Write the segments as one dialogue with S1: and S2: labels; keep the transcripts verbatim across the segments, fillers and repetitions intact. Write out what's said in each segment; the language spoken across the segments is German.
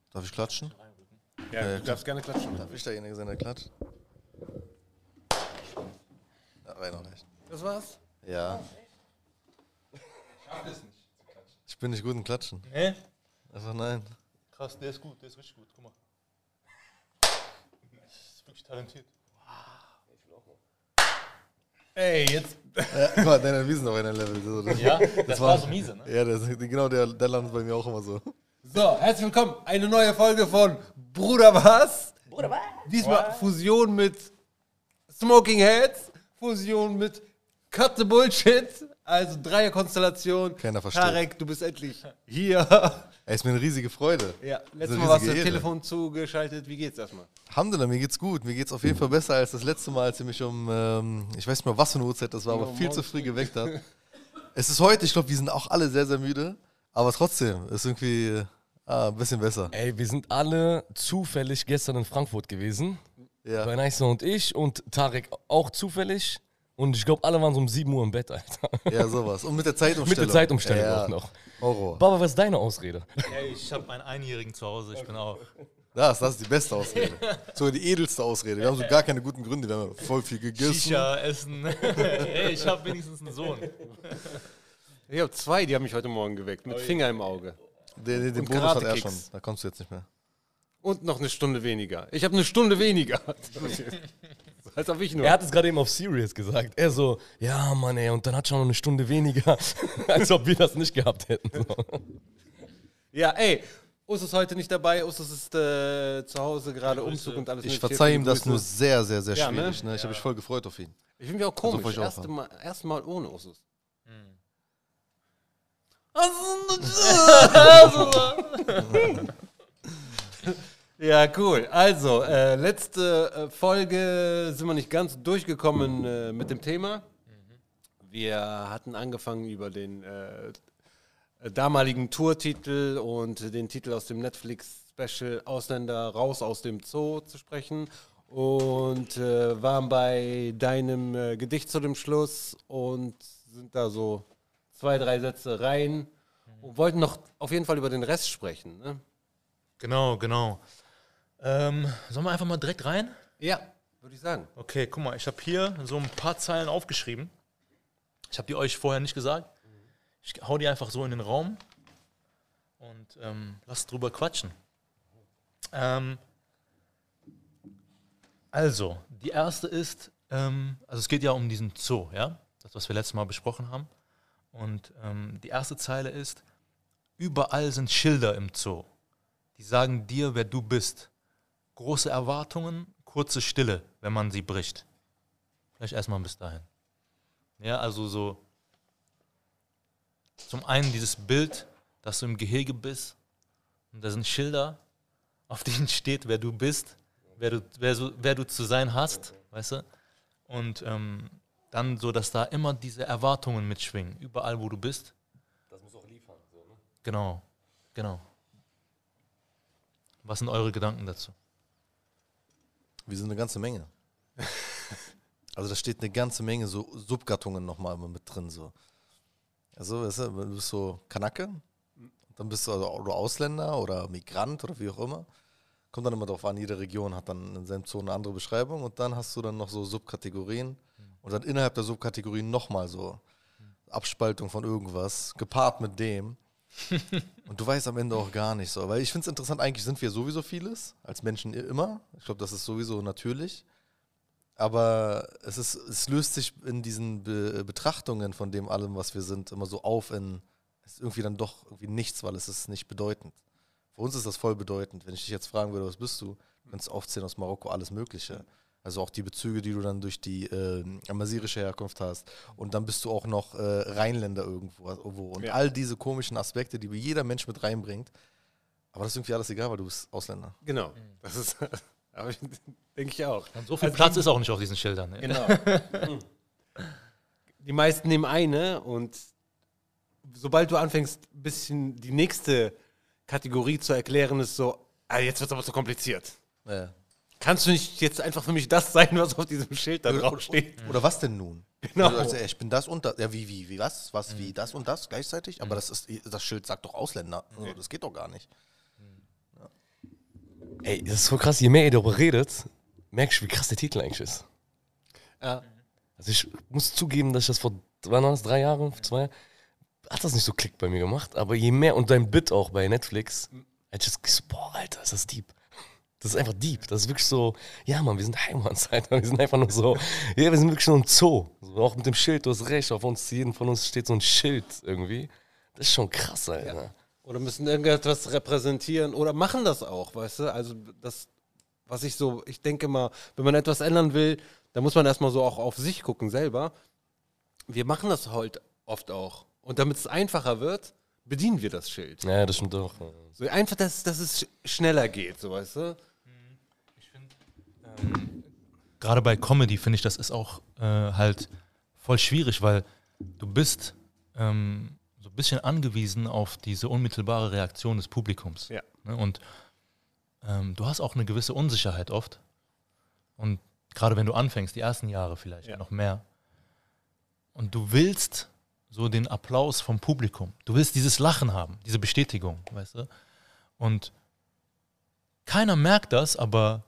S1: Darf ich klatschen?
S2: Ja,
S1: äh,
S2: du darfst gerne klatschen.
S1: Darf ich derjenige sein, der klatscht? Ja, rein auch nicht.
S2: Das war's?
S1: Ja.
S3: Ich schaff es nicht zu klatschen.
S1: Ich bin nicht gut im Klatschen.
S3: Nee?
S1: Einfach nein.
S3: Krass, der ist gut, der ist richtig gut. Guck mal. Das ist wirklich talentiert.
S2: Ey, jetzt.
S1: Ja, guck mal, deine Wiesen auf einer Level. So, das,
S3: Ja, das,
S1: das
S3: war,
S1: war
S3: so miese, ne?
S1: Ja, das, genau, der, der landet bei mir auch immer so.
S2: So, herzlich willkommen. Eine neue Folge von Bruder was?
S3: Bruder, was?
S2: Diesmal Fusion mit Smoking Heads, Fusion mit Cut the Bullshit, also Dreierkonstellation.
S1: Keiner versteht.
S2: Tarek, du bist endlich hier.
S1: Ey, ist mir eine riesige Freude.
S2: Ja, letztes
S1: eine
S2: Mal warst du
S1: riesige
S2: das
S1: Ehre.
S2: Telefon zugeschaltet. Wie geht's erstmal?
S1: Alhamdulillah, mir geht's gut. Mir geht's auf jeden Fall besser als das letzte Mal, als ihr mich um, ähm, ich weiß nicht mehr, was für eine Uhrzeit das war, aber
S2: Ja,
S1: viel zu
S2: morgens
S1: früh geweckt hat. Es ist heute, ich glaube, wir sind auch alle sehr, sehr müde, aber trotzdem ist irgendwie äh, ah, ein bisschen besser.
S4: Ey, wir sind alle zufällig gestern in Frankfurt gewesen.
S1: Ja.
S4: Bei Neissa und ich und Tarek auch zufällig. Und ich glaube, alle waren so um sieben Uhr im Bett, Alter.
S1: Ja, sowas. Und mit der Zeitumstellung.
S4: Mit der Zeitumstellung
S1: ja,
S4: auch noch.
S1: Horror.
S4: Baba, was ist deine Ausrede?
S3: Ey, ich habe einen Einjährigen zu Hause, ich bin auch.
S1: Das, das ist die beste Ausrede. Sogar die edelste Ausrede. Wir haben so gar keine guten Gründe. Wir haben voll viel gegessen.
S3: Shisha essen. Ey, ich habe wenigstens einen Sohn.
S2: Ich habe zwei, die haben mich heute Morgen geweckt, mit Finger im Auge.
S1: Den, den, den
S2: Und
S1: Bonus hat er
S2: Karate-Kicks.
S1: schon. Da kommst du jetzt nicht mehr.
S2: Und noch eine Stunde weniger. Ich habe eine Stunde weniger. Als ob ich nur.
S4: Er hat es gerade eben auf Serious gesagt. Er so, ja Mann ey, und dann hat schon noch eine Stunde weniger. Als ob wir das nicht gehabt hätten. So.
S2: Ja, ey, Us ist heute nicht dabei. Us ist äh, zu Hause gerade Umzug und alles.
S1: Ich
S2: mögliche.
S1: verzeihe ihm
S2: Viele
S1: das nur
S2: Grüße.
S1: sehr, sehr, sehr
S2: Ja, ne?
S1: schwierig. Ne? Ich habe mich voll gefreut auf ihn.
S2: Ich finde mich auch
S1: Also,
S2: komisch.
S1: wollte ich auch
S2: erste
S1: sagen.
S2: Mal, erste Mal ohne Usus. Ja, cool. Also, äh, letzte äh, Folge sind wir nicht ganz durchgekommen äh, mit dem Thema. Wir hatten angefangen über den äh, damaligen Tourtitel und den Titel aus dem Netflix-Special Ausländer raus aus dem Zoo zu sprechen und äh, waren bei deinem äh, Gedicht zu dem Schluss und sind da so zwei, drei Sätze rein und wollten noch auf jeden Fall über den Rest sprechen. Ne?
S3: Genau, genau. Ähm, sollen wir einfach mal direkt rein?
S2: Ja, würde ich sagen.
S3: Okay, guck mal, ich habe hier so ein paar Zeilen aufgeschrieben. Ich habe die euch vorher nicht gesagt. Ich hau die einfach so in den Raum und ähm, lasst drüber quatschen. Ähm, also, die erste ist, ähm, also es geht ja um diesen Zoo, ja? Das, was wir letztes Mal besprochen haben. Und ähm, die erste Zeile ist, überall sind Schilder im Zoo. Die sagen dir, wer du bist. Große Erwartungen, kurze Stille, wenn man sie bricht. Vielleicht erstmal bis dahin. Ja, also so zum einen dieses Bild, dass du im Gehege bist und da sind Schilder, auf denen steht, wer du bist, wer du, wer so, wer du zu sein hast, weißt du? Und ähm, dann so, dass da immer diese Erwartungen mitschwingen, überall wo du bist.
S4: Das muss auch liefern. So, ne?
S3: Genau, genau. Was sind eure Gedanken dazu?
S1: Wir sind eine ganze Menge. Also da steht eine ganze Menge so Subgattungen nochmal mit drin. So. Also weißt du, du bist so Kanake, dann bist du also oder Ausländer oder Migrant oder wie auch immer. Kommt dann immer darauf an, jede Region hat dann in seinem Zoo eine andere Beschreibung und dann hast du dann noch so Subkategorien und dann innerhalb der Subkategorien nochmal so Abspaltung von irgendwas, gepaart mit dem. Und du weißt am Ende auch gar nicht so. Weil ich finde es interessant, eigentlich sind wir sowieso vieles, als Menschen immer. Ich glaube, das ist sowieso natürlich. Aber es, ist, es löst sich in diesen Be- Betrachtungen von dem allem, was wir sind, immer so auf in, es ist irgendwie dann doch irgendwie nichts, weil es ist nicht bedeutend. Für uns ist das voll bedeutend. Wenn ich dich jetzt fragen würde, was bist du, du kannst aufzählen aus Marokko, alles Mögliche. Also auch die Bezüge, die du dann durch die äh, amasirische Herkunft hast. Und dann bist du auch noch äh, Rheinländer irgendwo. irgendwo. Und
S2: Ja.
S1: all diese komischen Aspekte, die jeder Mensch mit reinbringt. Aber das ist irgendwie alles egal, weil du bist Ausländer.
S2: Genau. Das ist, aber ich, denke ich auch.
S3: Und so viel Platz ist auch nicht auf diesen Schildern. Ne?
S2: Genau. Die meisten nehmen eine und sobald du anfängst, ein bisschen die nächste Kategorie zu erklären, ist so, ah, jetzt wird es aber zu kompliziert.
S1: Ja.
S2: Kannst du nicht jetzt einfach für mich das sein, was auf diesem Schild da drauf steht?
S1: Oder was denn nun?
S2: Genau.
S1: Also, also, ich bin das und das. Ja, wie, wie, wie, was? Was, wie, das und das gleichzeitig? Aber das, ist, das Schild sagt doch Ausländer. Also, das geht doch gar nicht.
S4: Ey, das ist so krass, je mehr ihr darüber redet, merkst du, wie krass der Titel eigentlich ist.
S2: Ja.
S4: Also ich muss zugeben, dass ich das vor, wann war das, drei Jahren, zwei Jahren, hat das nicht so Klick bei mir gemacht, aber je mehr, und dein Bit auch bei Netflix, hätte ich das, boah, Alter, ist das deep. Das ist einfach deep. Das ist wirklich so, ja Mann, wir sind Heimanns, Alter. Wir sind einfach nur so, ja, wir sind wirklich so ein Zoo. So, auch mit dem Schild, du hast recht, auf uns, jeden von uns steht so ein Schild irgendwie. Das ist schon krass, Alter.
S2: Ja. Oder müssen irgendetwas repräsentieren oder machen das auch, weißt du? Also das, was ich so, ich denke mal, wenn man etwas ändern will, dann muss man erstmal so auch auf sich gucken selber. Wir machen das heute oft auch. Und damit es einfacher wird, bedienen wir das Schild.
S4: Ja, das stimmt doch.
S2: So einfach, dass, dass es schneller geht, so weißt du?
S3: Ich finde, ähm, gerade bei Comedy finde ich, das ist auch äh, halt voll schwierig, weil du bist ähm, so ein bisschen angewiesen auf diese unmittelbare Reaktion des Publikums.
S2: Ja.
S3: Ne? Und ähm, du hast auch eine gewisse Unsicherheit oft. Und gerade wenn du anfängst, die ersten Jahre vielleicht
S2: Ja.
S3: noch mehr. Und du willst so den Applaus vom Publikum. Du willst dieses Lachen haben, diese Bestätigung, weißt du? Und keiner merkt das, aber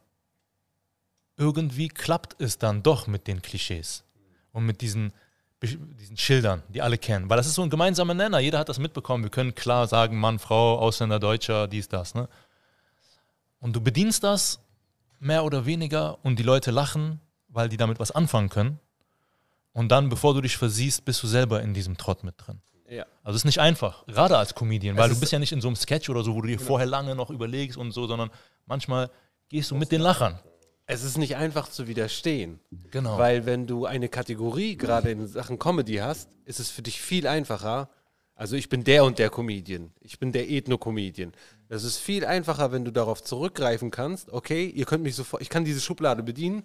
S3: irgendwie klappt es dann doch mit den Klischees und mit diesen, diesen Schildern, die alle kennen. Weil das ist so ein gemeinsamer Nenner. Jeder hat das mitbekommen. Wir können klar sagen, Mann, Frau, Ausländer, Deutscher, dies, das. Ne? Und du bedienst das mehr oder weniger und die Leute lachen, weil die damit was anfangen können. Und dann, bevor du dich versiehst, bist du selber in diesem Trott mit drin.
S2: Ja.
S3: Also es ist nicht einfach, gerade als Comedian, weil
S2: Es
S3: du
S2: ist-
S3: bist ja nicht in so einem Sketch oder so, wo du dir vorher lange noch überlegst und so, sondern manchmal gehst du mit den Lachern.
S2: Es ist nicht einfach zu widerstehen.
S3: Genau.
S2: Weil wenn du eine Kategorie gerade in Sachen Comedy hast, ist es für dich viel einfacher. Also ich bin der und der Comedian. Ich bin der Ethno-Comedian. Das ist viel einfacher, wenn du darauf zurückgreifen kannst. Okay, ihr könnt mich sofort, ich kann diese Schublade bedienen.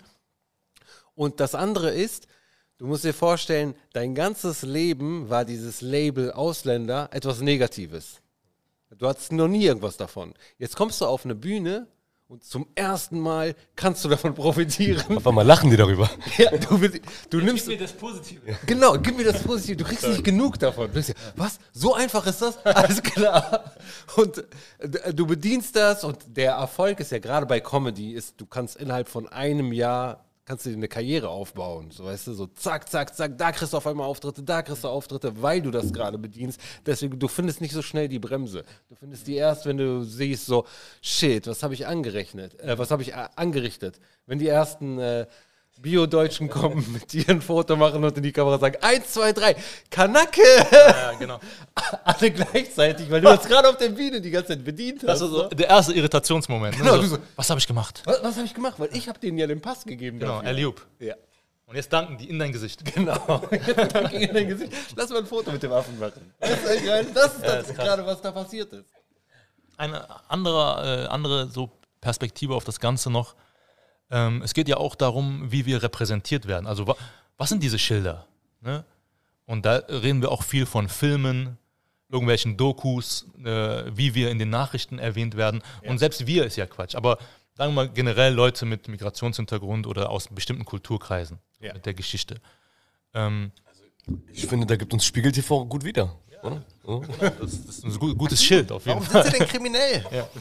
S2: Und das andere ist, du musst dir vorstellen, dein ganzes Leben war dieses Label Ausländer etwas Negatives. Du hattest noch nie irgendwas davon. Jetzt kommst du auf eine Bühne und zum ersten Mal kannst du davon profitieren.
S4: Auf einmal lachen die darüber.
S2: Ja, du, willst- du nimmst.
S3: das Positive.
S2: Genau, gib mir das Positive. Du kriegst nicht genug davon. Du denkst dir, was? So einfach ist das? Alles klar. Und äh, du bedienst das und der Erfolg ist ja gerade bei Comedy, ist, du kannst innerhalb von einem Jahr kannst du dir eine Karriere aufbauen. So, weißt du, so zack, zack, zack, da kriegst du auf einmal Auftritte, da kriegst du Auftritte, weil du das gerade bedienst. Deswegen, du findest nicht so schnell die Bremse. Du findest die erst, wenn du siehst, so, shit, was habe ich angerechnet? Äh, was habe ich a- angerichtet? Wenn die ersten äh, Bio-Deutschen kommen, mit dir ein Foto machen und in die Kamera sagen, eins, zwei, drei, Kanacke!
S3: Ja, genau.
S2: Alle gleichzeitig, weil du das gerade auf der Bühne die ganze Zeit bedient hast.
S3: Das ist so
S2: ne?
S3: der erste Irritationsmoment. Ne?
S2: Genau,
S3: so,
S2: du so-
S3: was habe ich gemacht?
S2: Was, was habe ich gemacht? Weil ich habe denen ja den Pass gegeben.
S3: Genau,
S2: dafür.
S3: Alley-oop.
S2: Ja.
S3: Und jetzt danken die in dein Gesicht.
S2: Genau. Danke in dein Gesicht. Lass mal ein Foto mit dem Affen machen. Das ist, echt geil. Das ist, das
S3: ist krass.
S2: gerade, was da passiert ist.
S3: Eine andere, äh, andere so Perspektive auf das Ganze noch. Ähm, es geht ja auch darum, wie wir repräsentiert werden. Also wa was sind diese Schilder? Ne? Und da reden wir auch viel von Filmen, irgendwelchen Dokus, äh, wie wir in den Nachrichten erwähnt werden. Und selbst wir ist ja Quatsch. Aber sagen wir mal generell Leute mit Migrationshintergrund oder aus bestimmten Kulturkreisen
S2: Ja.
S3: mit der Geschichte. Ähm,
S4: Ich finde, da gibt uns Spiegel T V gut wieder. Oder? So.
S3: das, das ist ein gu- gutes Schild auf jeden
S1: Warum
S3: Fall.
S1: sind sie denn kriminell?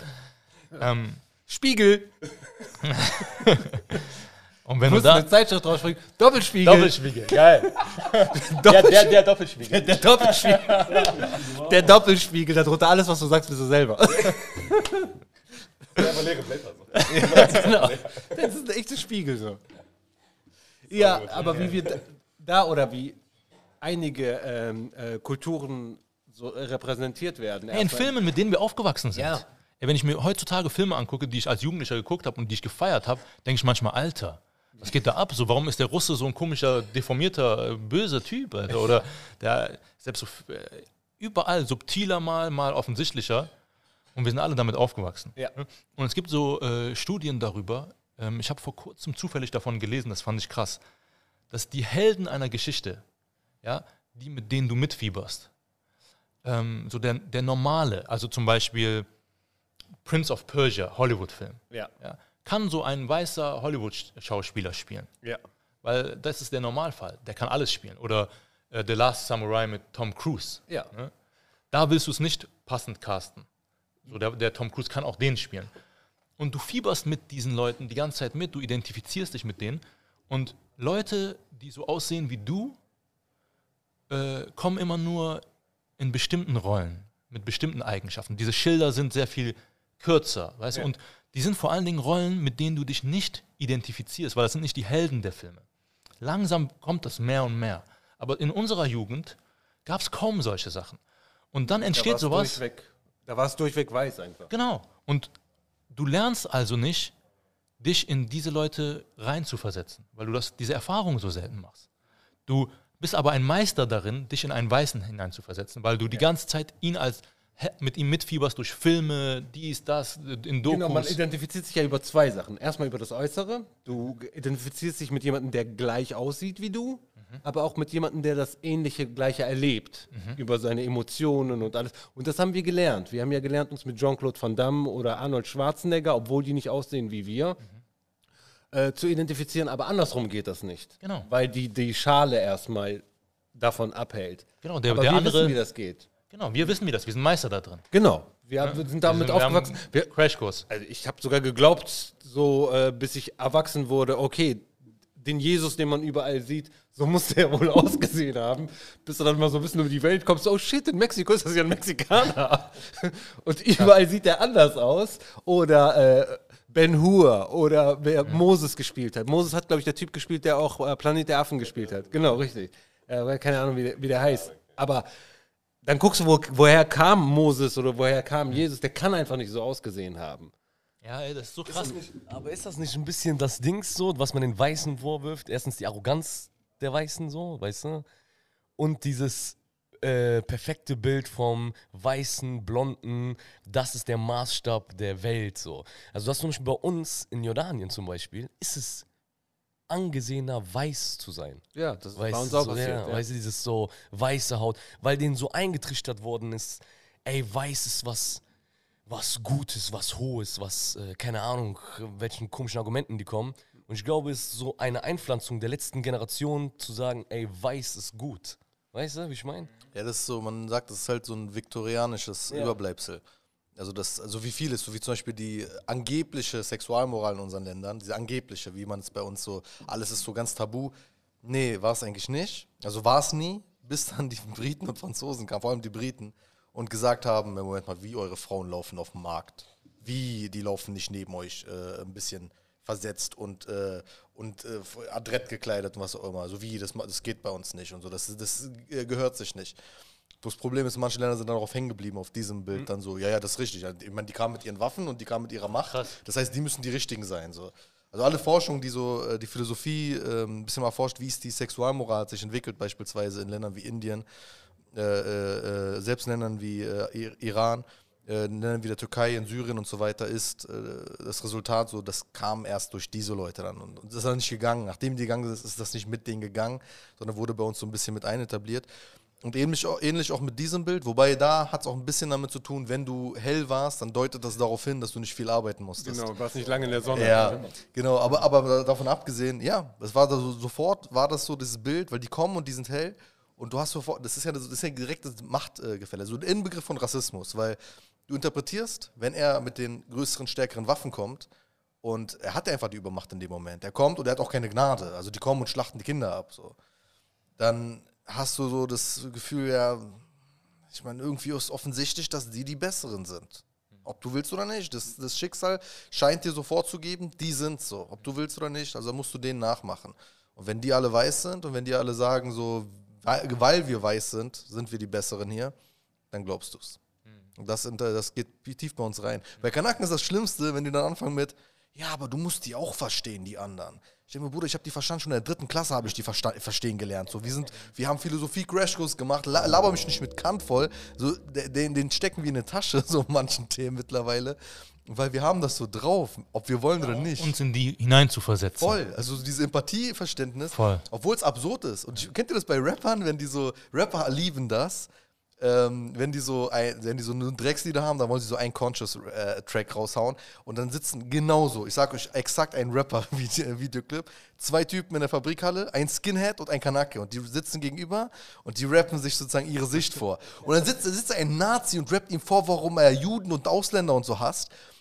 S3: Ähm,
S2: Spiegel.
S3: und wenn
S2: Du
S3: du
S2: musst
S3: da...
S2: eine Zeitschrift rausspringen. Doppelspiegel.
S3: Doppelspiegel, geil.
S2: Doppelspiegel.
S3: Der, der Doppelspiegel.
S2: Der Doppelspiegel. Der Doppelspiegel. Darunter alles, was du sagst, bist du selber. Ja, genau. Das ist ein echter Spiegel so. Ja, aber wie wir da- da oder wie einige ähm, äh, Kulturen so äh, repräsentiert werden.
S3: Hey, in
S2: Erstmal-
S3: Filmen, mit denen wir aufgewachsen sind.
S2: Ja.
S3: Ey, wenn ich mir heutzutage Filme angucke, die ich als Jugendlicher geguckt habe und die ich gefeiert habe, denke ich manchmal, Alter, was geht da ab? So, warum ist der Russe so ein komischer, deformierter, äh, böser Typ? Alter? Oder der selbst so äh, überall subtiler mal, mal offensichtlicher. Und wir sind alle damit aufgewachsen.
S2: Ja.
S3: Und es gibt so äh, Studien darüber, ähm, ich habe vor kurzem zufällig davon gelesen, das fand ich krass, dass die Helden einer Geschichte, ja, die, mit denen du mitfieberst, ähm, so der, der normale, also zum Beispiel Prince of Persia, Hollywood-Film,
S2: Ja.
S3: ja, kann so ein weißer Hollywood-Schauspieler spielen.
S2: Ja.
S3: Weil das ist der Normalfall, der kann alles spielen. Oder äh, The Last Samurai mit Tom Cruise.
S2: Ja.
S3: Ne? Da willst du es nicht passend casten. So, der, der Tom Cruise kann auch den spielen. und du fieberst mit diesen Leuten die ganze Zeit mit, du identifizierst dich mit denen und Leute, die so aussehen wie du, äh, kommen immer nur in bestimmten Rollen, mit bestimmten Eigenschaften. Diese Schilder sind sehr viel kürzer, weißt
S2: Ja.
S3: du, und die sind vor allen Dingen Rollen, mit denen du dich nicht identifizierst, weil das sind nicht die Helden der Filme. Langsam kommt das mehr und mehr. Aber in unserer Jugend gab es kaum solche Sachen. Und dann
S2: Da
S3: entsteht
S2: war's
S3: sowas.
S2: Durchweg, da war es durchweg weiß einfach.
S3: Genau. Und du lernst also nicht, dich in diese Leute reinzuversetzen, weil du das, diese Erfahrung so selten machst. Du bist aber ein Meister darin, dich in einen Weißen hineinzuversetzen, weil du die ganze Zeit ihn als mit ihm mitfieberst durch Filme, dies, das, in Dokus.
S2: Genau, man identifiziert sich ja über zwei Sachen. Erstmal über das Äußere. Du identifizierst dich mit jemandem, der gleich aussieht wie du, mhm. aber auch mit jemandem, der das Ähnliche, Gleiche erlebt. Mhm. Über seine Emotionen und alles. Und das haben wir gelernt. Wir haben ja gelernt, uns mit Jean-Claude Van Damme oder Arnold Schwarzenegger, obwohl die nicht aussehen wie wir, mhm. äh, zu identifizieren. Aber andersrum geht das nicht.
S3: Genau.
S2: Weil die, die Schale erstmal davon abhält.
S3: Genau, der,
S2: aber
S3: der
S2: wir
S3: andere.
S2: wissen, wie das geht.
S3: Genau, wir wissen, wie das. Wir sind Meister da drin.
S2: Genau. Wir ja, sind damit
S3: wir sind,
S2: aufgewachsen.
S3: Wir haben
S2: Wir,
S3: Crashkurs.
S2: also ich habe sogar geglaubt, so äh, bis ich erwachsen wurde, okay, den Jesus, den man überall sieht, so muss der wohl ausgesehen haben. Bis du dann mal so ein bisschen über die Welt kommst, oh shit, in Mexiko ist das ja ein Mexikaner. Und überall sieht der anders aus. Oder äh, Ben Hur oder wer mhm. Moses gespielt hat. Moses hat, glaube ich, der Typ gespielt, der auch äh, Planet der Affen gespielt hat. Genau, richtig. Äh, keine Ahnung, wie der, wie der heißt. Aber dann guckst du, wo, woher kam Moses oder woher kam Jesus. Der kann einfach nicht so ausgesehen haben.
S3: Ja, ey, das ist so krass.
S4: Ist nicht, aber ist das nicht ein bisschen das Ding so, was man den Weißen vorwirft? Erstens die Arroganz der Weißen so, weißt du? Und dieses äh, perfekte Bild vom weißen, blonden, das ist der Maßstab der Welt so. Also das zum Beispiel bei uns in Jordanien zum Beispiel, ist es angesehener, weiß zu sein.
S2: Ja, das ist
S4: Weißt
S2: bei uns
S4: du,
S2: auch
S4: so,
S2: passiert.
S4: ja,
S2: Ja.
S4: Weißt du, dieses so weiße Haut, weil denen so eingetrichtert worden ist, ey, weiß ist was, was Gutes, was Hohes, was, äh, keine Ahnung, welchen komischen Argumenten die kommen. Und ich glaube, es ist so eine Einpflanzung der letzten Generation zu sagen, ey, weiß ist gut. Weißt du, wie ich meine?
S1: Ja, das ist so, man sagt, das ist halt so ein viktorianisches
S4: Ja.
S1: Überbleibsel. Also das, also wie vieles, so wie zum Beispiel die angebliche Sexualmoral in unseren Ländern, diese angebliche, wie man es bei uns so, alles ist so ganz tabu. Nee, war es eigentlich nicht. Also war es nie, bis dann die Briten und Franzosen kamen, vor allem die Briten, und gesagt haben, Moment mal, wie eure Frauen laufen auf dem Markt. Wie, die laufen nicht neben euch äh, ein bisschen versetzt und, äh, und äh, adrett gekleidet und was auch immer. Also wie, das, das geht bei uns nicht und so, das, das äh, gehört sich nicht. Das Problem ist, manche Länder sind darauf hängen geblieben, auf diesem Bild mhm. dann so, ja, ja, das ist richtig. Ich meine, die kamen mit ihren Waffen und die kamen mit ihrer Macht.
S3: Krass.
S1: Das heißt, die müssen die Richtigen sein. So. Also alle Forschung, die so, die Philosophie äh, ein bisschen mal forscht, wie ist die Sexualmoral hat sich entwickelt, beispielsweise in Ländern wie Indien, äh, äh, selbst in Ländern wie äh, Iran, äh, in Ländern wie der Türkei, in Syrien und so weiter, ist äh, das Resultat so, das kam erst durch diese Leute dann. Und, und das ist dann nicht gegangen. Nachdem die gegangen sind, ist das nicht mit denen gegangen, sondern wurde bei uns so ein bisschen mit einetabliert. Und ähnlich, ähnlich auch mit diesem Bild, wobei da hat es auch ein bisschen damit zu tun, wenn du hell warst, dann deutet das darauf hin, dass du nicht viel arbeiten musstest.
S2: Genau, du warst nicht lange in der Sonne.
S1: Ja, genau, aber, aber davon abgesehen, ja, das war da so, sofort, war das so dieses Bild, weil die kommen und die sind hell und du hast sofort, das ist ja, das ist ja direkt das Machtgefälle, so ein Inbegriff von Rassismus, weil du interpretierst, wenn er mit den größeren, stärkeren Waffen kommt und er hat einfach die Übermacht in dem Moment, er kommt und er hat auch keine Gnade, also die kommen und schlachten die Kinder ab, so, dann hast du so das Gefühl, ja, ich meine, irgendwie ist offensichtlich, dass die die Besseren sind. Ob du willst oder nicht. Das, das Schicksal scheint dir so vorzugeben, die sind so. Ob du willst oder nicht, also musst du denen nachmachen. Und wenn die alle weiß sind und wenn die alle sagen, so, weil wir weiß sind, sind wir die Besseren hier, dann glaubst du es. Und das, das geht tief bei uns rein. Bei Kanaken ist das Schlimmste, wenn die dann anfangen mit, ja, aber du musst die auch verstehen, die anderen. Ich denke mir, Bruder, ich habe die verstanden, schon in der dritten Klasse habe ich die versta- verstehen gelernt. So, wir, sind, wir haben Philosophie-Crashkurs gemacht, la- laber mich nicht mit Kant voll. So, den, den stecken wir in eine Tasche, so manchen Themen mittlerweile. Weil wir haben das so drauf, ob wir wollen oder nicht.
S3: Uns in die hineinzuversetzen.
S1: Voll, also dieses Empathieverständnis,
S3: Voll.
S1: obwohl es absurd ist. Und ich, kennt ihr das bei Rappern, wenn die so, Rapper lieben das, ähm, wenn die so ein, wenn die so eine Dreckslieder haben, dann wollen sie so einen Conscious-Track äh, raushauen und dann sitzen genauso, ich sag euch exakt ein Rapper-Videoclip, zwei Typen in der Fabrikhalle, ein Skinhead und ein Kanake und die sitzen gegenüber und die rappen sich sozusagen ihre Sicht vor. Und dann sitzt, sitzt ein Nazi und rappt ihm vor, warum er Juden und Ausländer und so hasst.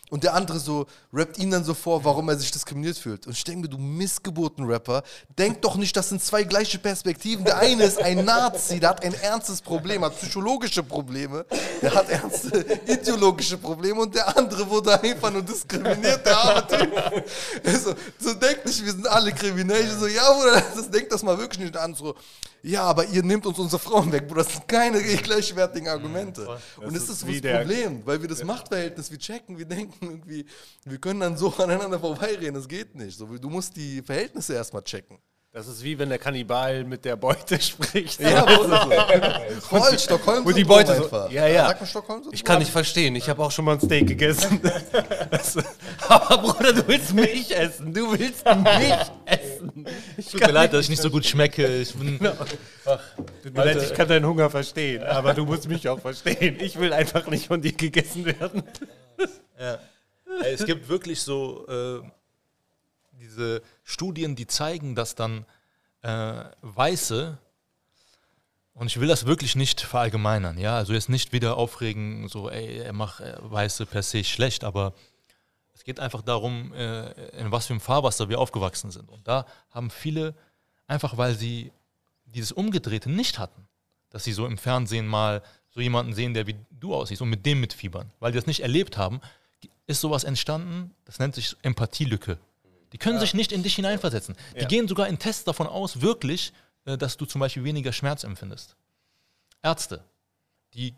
S1: Und der andere so rappt ihn dann so vor, warum er sich diskriminiert fühlt. Und ich denke mir, du Missgeburten-Rapper, denk doch nicht, das sind zwei gleiche Perspektiven. Der eine ist ein Nazi, der hat ein ernstes Problem, hat psychologische Probleme, der hat ernste ideologische Probleme und der andere wurde einfach nur diskriminiert, der arme Typ. Also, so denkt nicht, wir sind alle kriminell. Ich so, ja, Bruder, das denkt das mal wirklich nicht an. So, ja, aber ihr nehmt uns unsere Frauen weg, Bruder, das sind keine gleichwertigen Argumente.
S2: Das
S1: und das
S2: ist
S1: ist
S2: wie
S1: das
S2: der-
S1: Problem, weil wir das Machtverhältnis, wir checken, wir denken irgendwie, wir können dann so aneinander vorbeireden, das geht nicht. So, du musst die Verhältnisse erstmal checken.
S2: Das ist wie wenn der Kannibal mit der Beute spricht.
S1: Ja, Bruder. Voll, Stockholm.
S2: Und die Beute so,
S1: einfach.
S2: ja, ja.
S1: Sag mal Stockholm.
S2: Ich kann nicht verstehen, ich habe auch schon mal ein Steak gegessen. Das, aber Bruder, du willst mich essen, du willst mich essen. Ich
S3: Tut mir leid, dass ich nicht so gut schmecke. Ich bin,
S2: Tut mir leid, ich kann deinen Hunger verstehen, aber du musst mich auch verstehen. Ich will einfach nicht von dir gegessen werden.
S3: ja. Ey, es gibt wirklich so äh, diese Studien, die zeigen, dass dann äh, Weiße, und ich will das wirklich nicht verallgemeinern, ja, also jetzt nicht wieder aufregen, so, ey, er macht äh, Weiße per se schlecht, aber es geht einfach darum, äh, in was für einem Fahrwasser wir aufgewachsen sind. Und da haben viele, einfach weil sie dieses Umgedrehte nicht hatten, dass sie so im Fernsehen mal so jemanden sehen, der wie du aussiehst und mit dem mitfiebern, weil die das nicht erlebt haben, ist sowas entstanden, das nennt sich Empathielücke. Die können ja. sich nicht in dich hineinversetzen. Die ja. gehen sogar in Tests davon aus, wirklich, dass du zum Beispiel weniger Schmerz empfindest. Ärzte, die,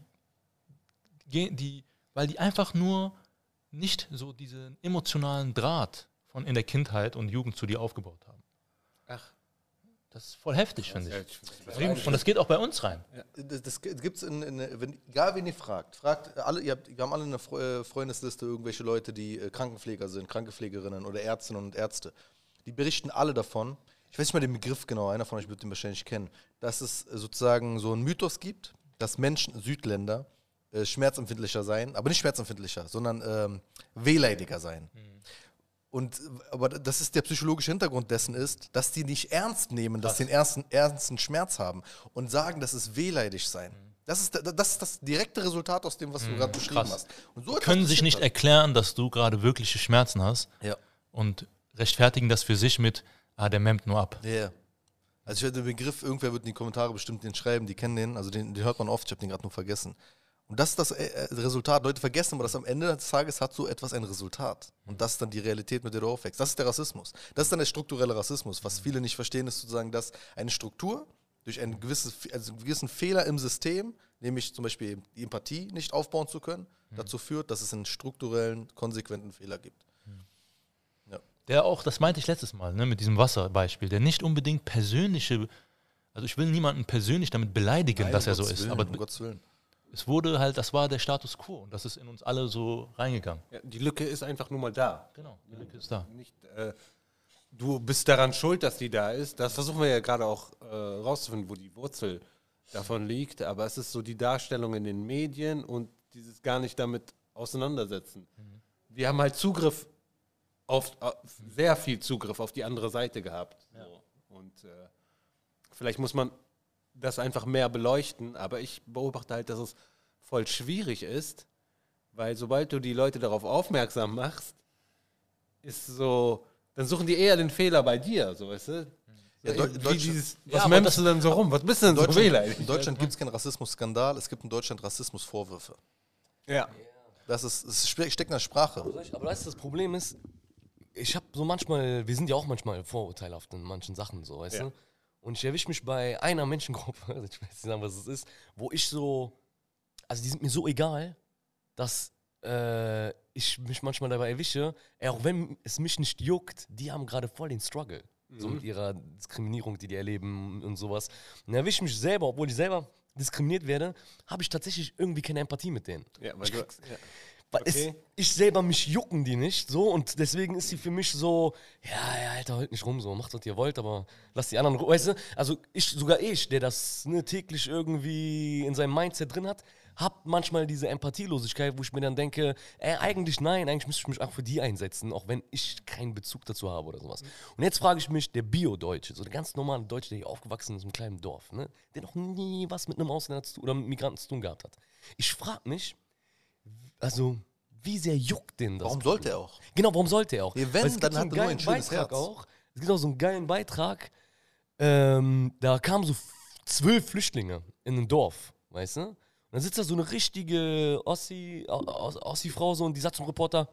S3: die, weil die einfach nur nicht so diesen emotionalen Draht von in der Kindheit und Jugend zu dir aufgebaut haben.
S2: Ach.
S3: Das ist voll heftig, finde ich.
S1: Ja,
S3: und das geht auch bei uns rein.
S1: Ja. Das, das gibt es, in, in, wenn, egal wen ihr fragt, fragt alle, ihr habt, wir haben alle eine Freundesliste, irgendwelche Leute, die Krankenpfleger sind, Krankenpflegerinnen oder Ärztinnen und Ärzte. Die berichten alle davon, ich weiß nicht mal den Begriff genau, einer von euch wird den wahrscheinlich kennen, dass es sozusagen so einen Mythos gibt, dass Menschen, Südländer, äh, schmerzempfindlicher seien, aber nicht schmerzempfindlicher, sondern ähm, wehleidiger seien. Mhm. Und, aber das ist der psychologische Hintergrund dessen ist, dass die nicht ernst nehmen, dass sie den ersten, ernsten Schmerz haben und sagen, das ist wehleidig sein. Mhm. Das ist, das ist das direkte Resultat aus dem, was du mhm, gerade beschrieben krass. hast. Und so
S3: die können sich nicht erklären, dass du gerade wirkliche Schmerzen hast
S1: ja.
S3: und rechtfertigen das für sich mit, ah, der memmt nur ab.
S1: Ja, yeah. Also ich werde den Begriff, irgendwer wird in die Kommentare bestimmt den schreiben, die kennen den, also den, den hört man oft, ich habe den gerade nur vergessen. Und das ist das äh, Resultat. Leute vergessen aber, dass am Ende des Tages hat so etwas ein Resultat. Und das ist dann die Realität, mit der du aufwächst. Das ist der Rassismus. Das ist dann der strukturelle Rassismus. Was viele nicht verstehen, ist sozusagen, dass eine Struktur durch einen, gewisses, also einen gewissen Fehler im System, nämlich zum Beispiel die Empathie nicht aufbauen zu können, mhm. dazu führt, dass es einen strukturellen, konsequenten Fehler gibt. Mhm.
S3: Ja. Der auch, das meinte ich letztes Mal, ne, mit diesem Wasserbeispiel, der nicht unbedingt persönliche, also ich will niemanden persönlich damit beleidigen, Nein, dass er so ist.
S1: Willen,
S3: aber
S1: um Gottes Willen.
S3: Es wurde halt, das war der Status quo und das ist in uns alle so reingegangen.
S2: Ja, die Lücke ist einfach nur mal da.
S3: Genau, die Lücke ist da.
S2: Nicht, äh, du bist daran schuld, dass die da ist. Das versuchen wir ja gerade auch äh, rauszufinden, wo die Wurzel davon liegt. Aber es ist so die Darstellung in den Medien und dieses gar nicht damit auseinandersetzen. Mhm. Wir haben halt Zugriff auf, auf, sehr viel Zugriff auf die andere Seite gehabt. Ja. So. Und äh, vielleicht muss man das einfach mehr beleuchten, aber ich beobachte halt, dass es voll schwierig ist, weil sobald du die Leute darauf aufmerksam machst, ist so, dann suchen die eher den Fehler bei dir, so, weißt du?
S1: Ja,
S2: Wie
S1: Deutsch,
S2: dieses, was
S3: ja,
S2: memmst du denn so rum? Was bist du denn so wehleidig?
S1: In Deutschland gibt es keinen Rassismusskandal, es gibt in Deutschland Rassismusvorwürfe.
S2: Ja.
S1: Das ist, es steckt in der Sprache.
S4: Aber, ich, aber weißt du, das Problem ist, ich habe so manchmal, wir sind ja auch manchmal vorurteilhaft in manchen Sachen, so, weißt
S2: ja.
S4: du? Und ich erwische mich bei einer Menschengruppe, also ich weiß nicht sagen, was es ist, wo ich so, also die sind mir so egal, dass äh, ich mich manchmal dabei erwische, ey, auch wenn es mich nicht juckt, die haben gerade voll den Struggle, mhm. so mit ihrer Diskriminierung, die die erleben und sowas. Und dann erwische ich mich selber, obwohl ich selber diskriminiert werde, habe ich tatsächlich irgendwie keine Empathie mit denen.
S2: Ja, weil du, ja.
S4: Weil
S2: okay.
S4: es, ich selber, mich jucken die nicht, so, und deswegen ist sie für mich so, ja, ja, Alter, heult nicht rum, so, macht, was ihr wollt, aber lasst die anderen, weißt du, also ich, sogar ich, der das ne, täglich irgendwie in seinem Mindset drin hat, hab manchmal diese Empathielosigkeit, wo ich mir dann denke, ey, eigentlich nein, eigentlich müsste ich mich auch für die einsetzen, auch wenn ich keinen Bezug dazu habe oder sowas. Und jetzt frage ich mich, der Bio-Deutsche, so der ganz normale Deutsche, der hier aufgewachsen ist in einem kleinen Dorf, ne, der noch nie was mit einem Ausländer zu, oder mit Migranten zu tun gehabt hat. Ich frage mich, also, wie sehr juckt den das?
S1: Warum sollte er auch?
S4: Genau, warum sollte er auch?
S1: Ja, wenn,
S4: Weil es
S1: dann
S4: gibt so
S1: hat
S4: einen
S1: er nur
S4: geilen
S1: ein schönes
S4: Beitrag
S1: Herz.
S4: auch. Es gibt auch so einen geilen Beitrag, ähm, da kamen so f- zwölf Flüchtlinge in ein Dorf, weißt du? Und dann sitzt da so eine richtige Ossi, Os- Ossi-Frau so und die sagt zum Reporter,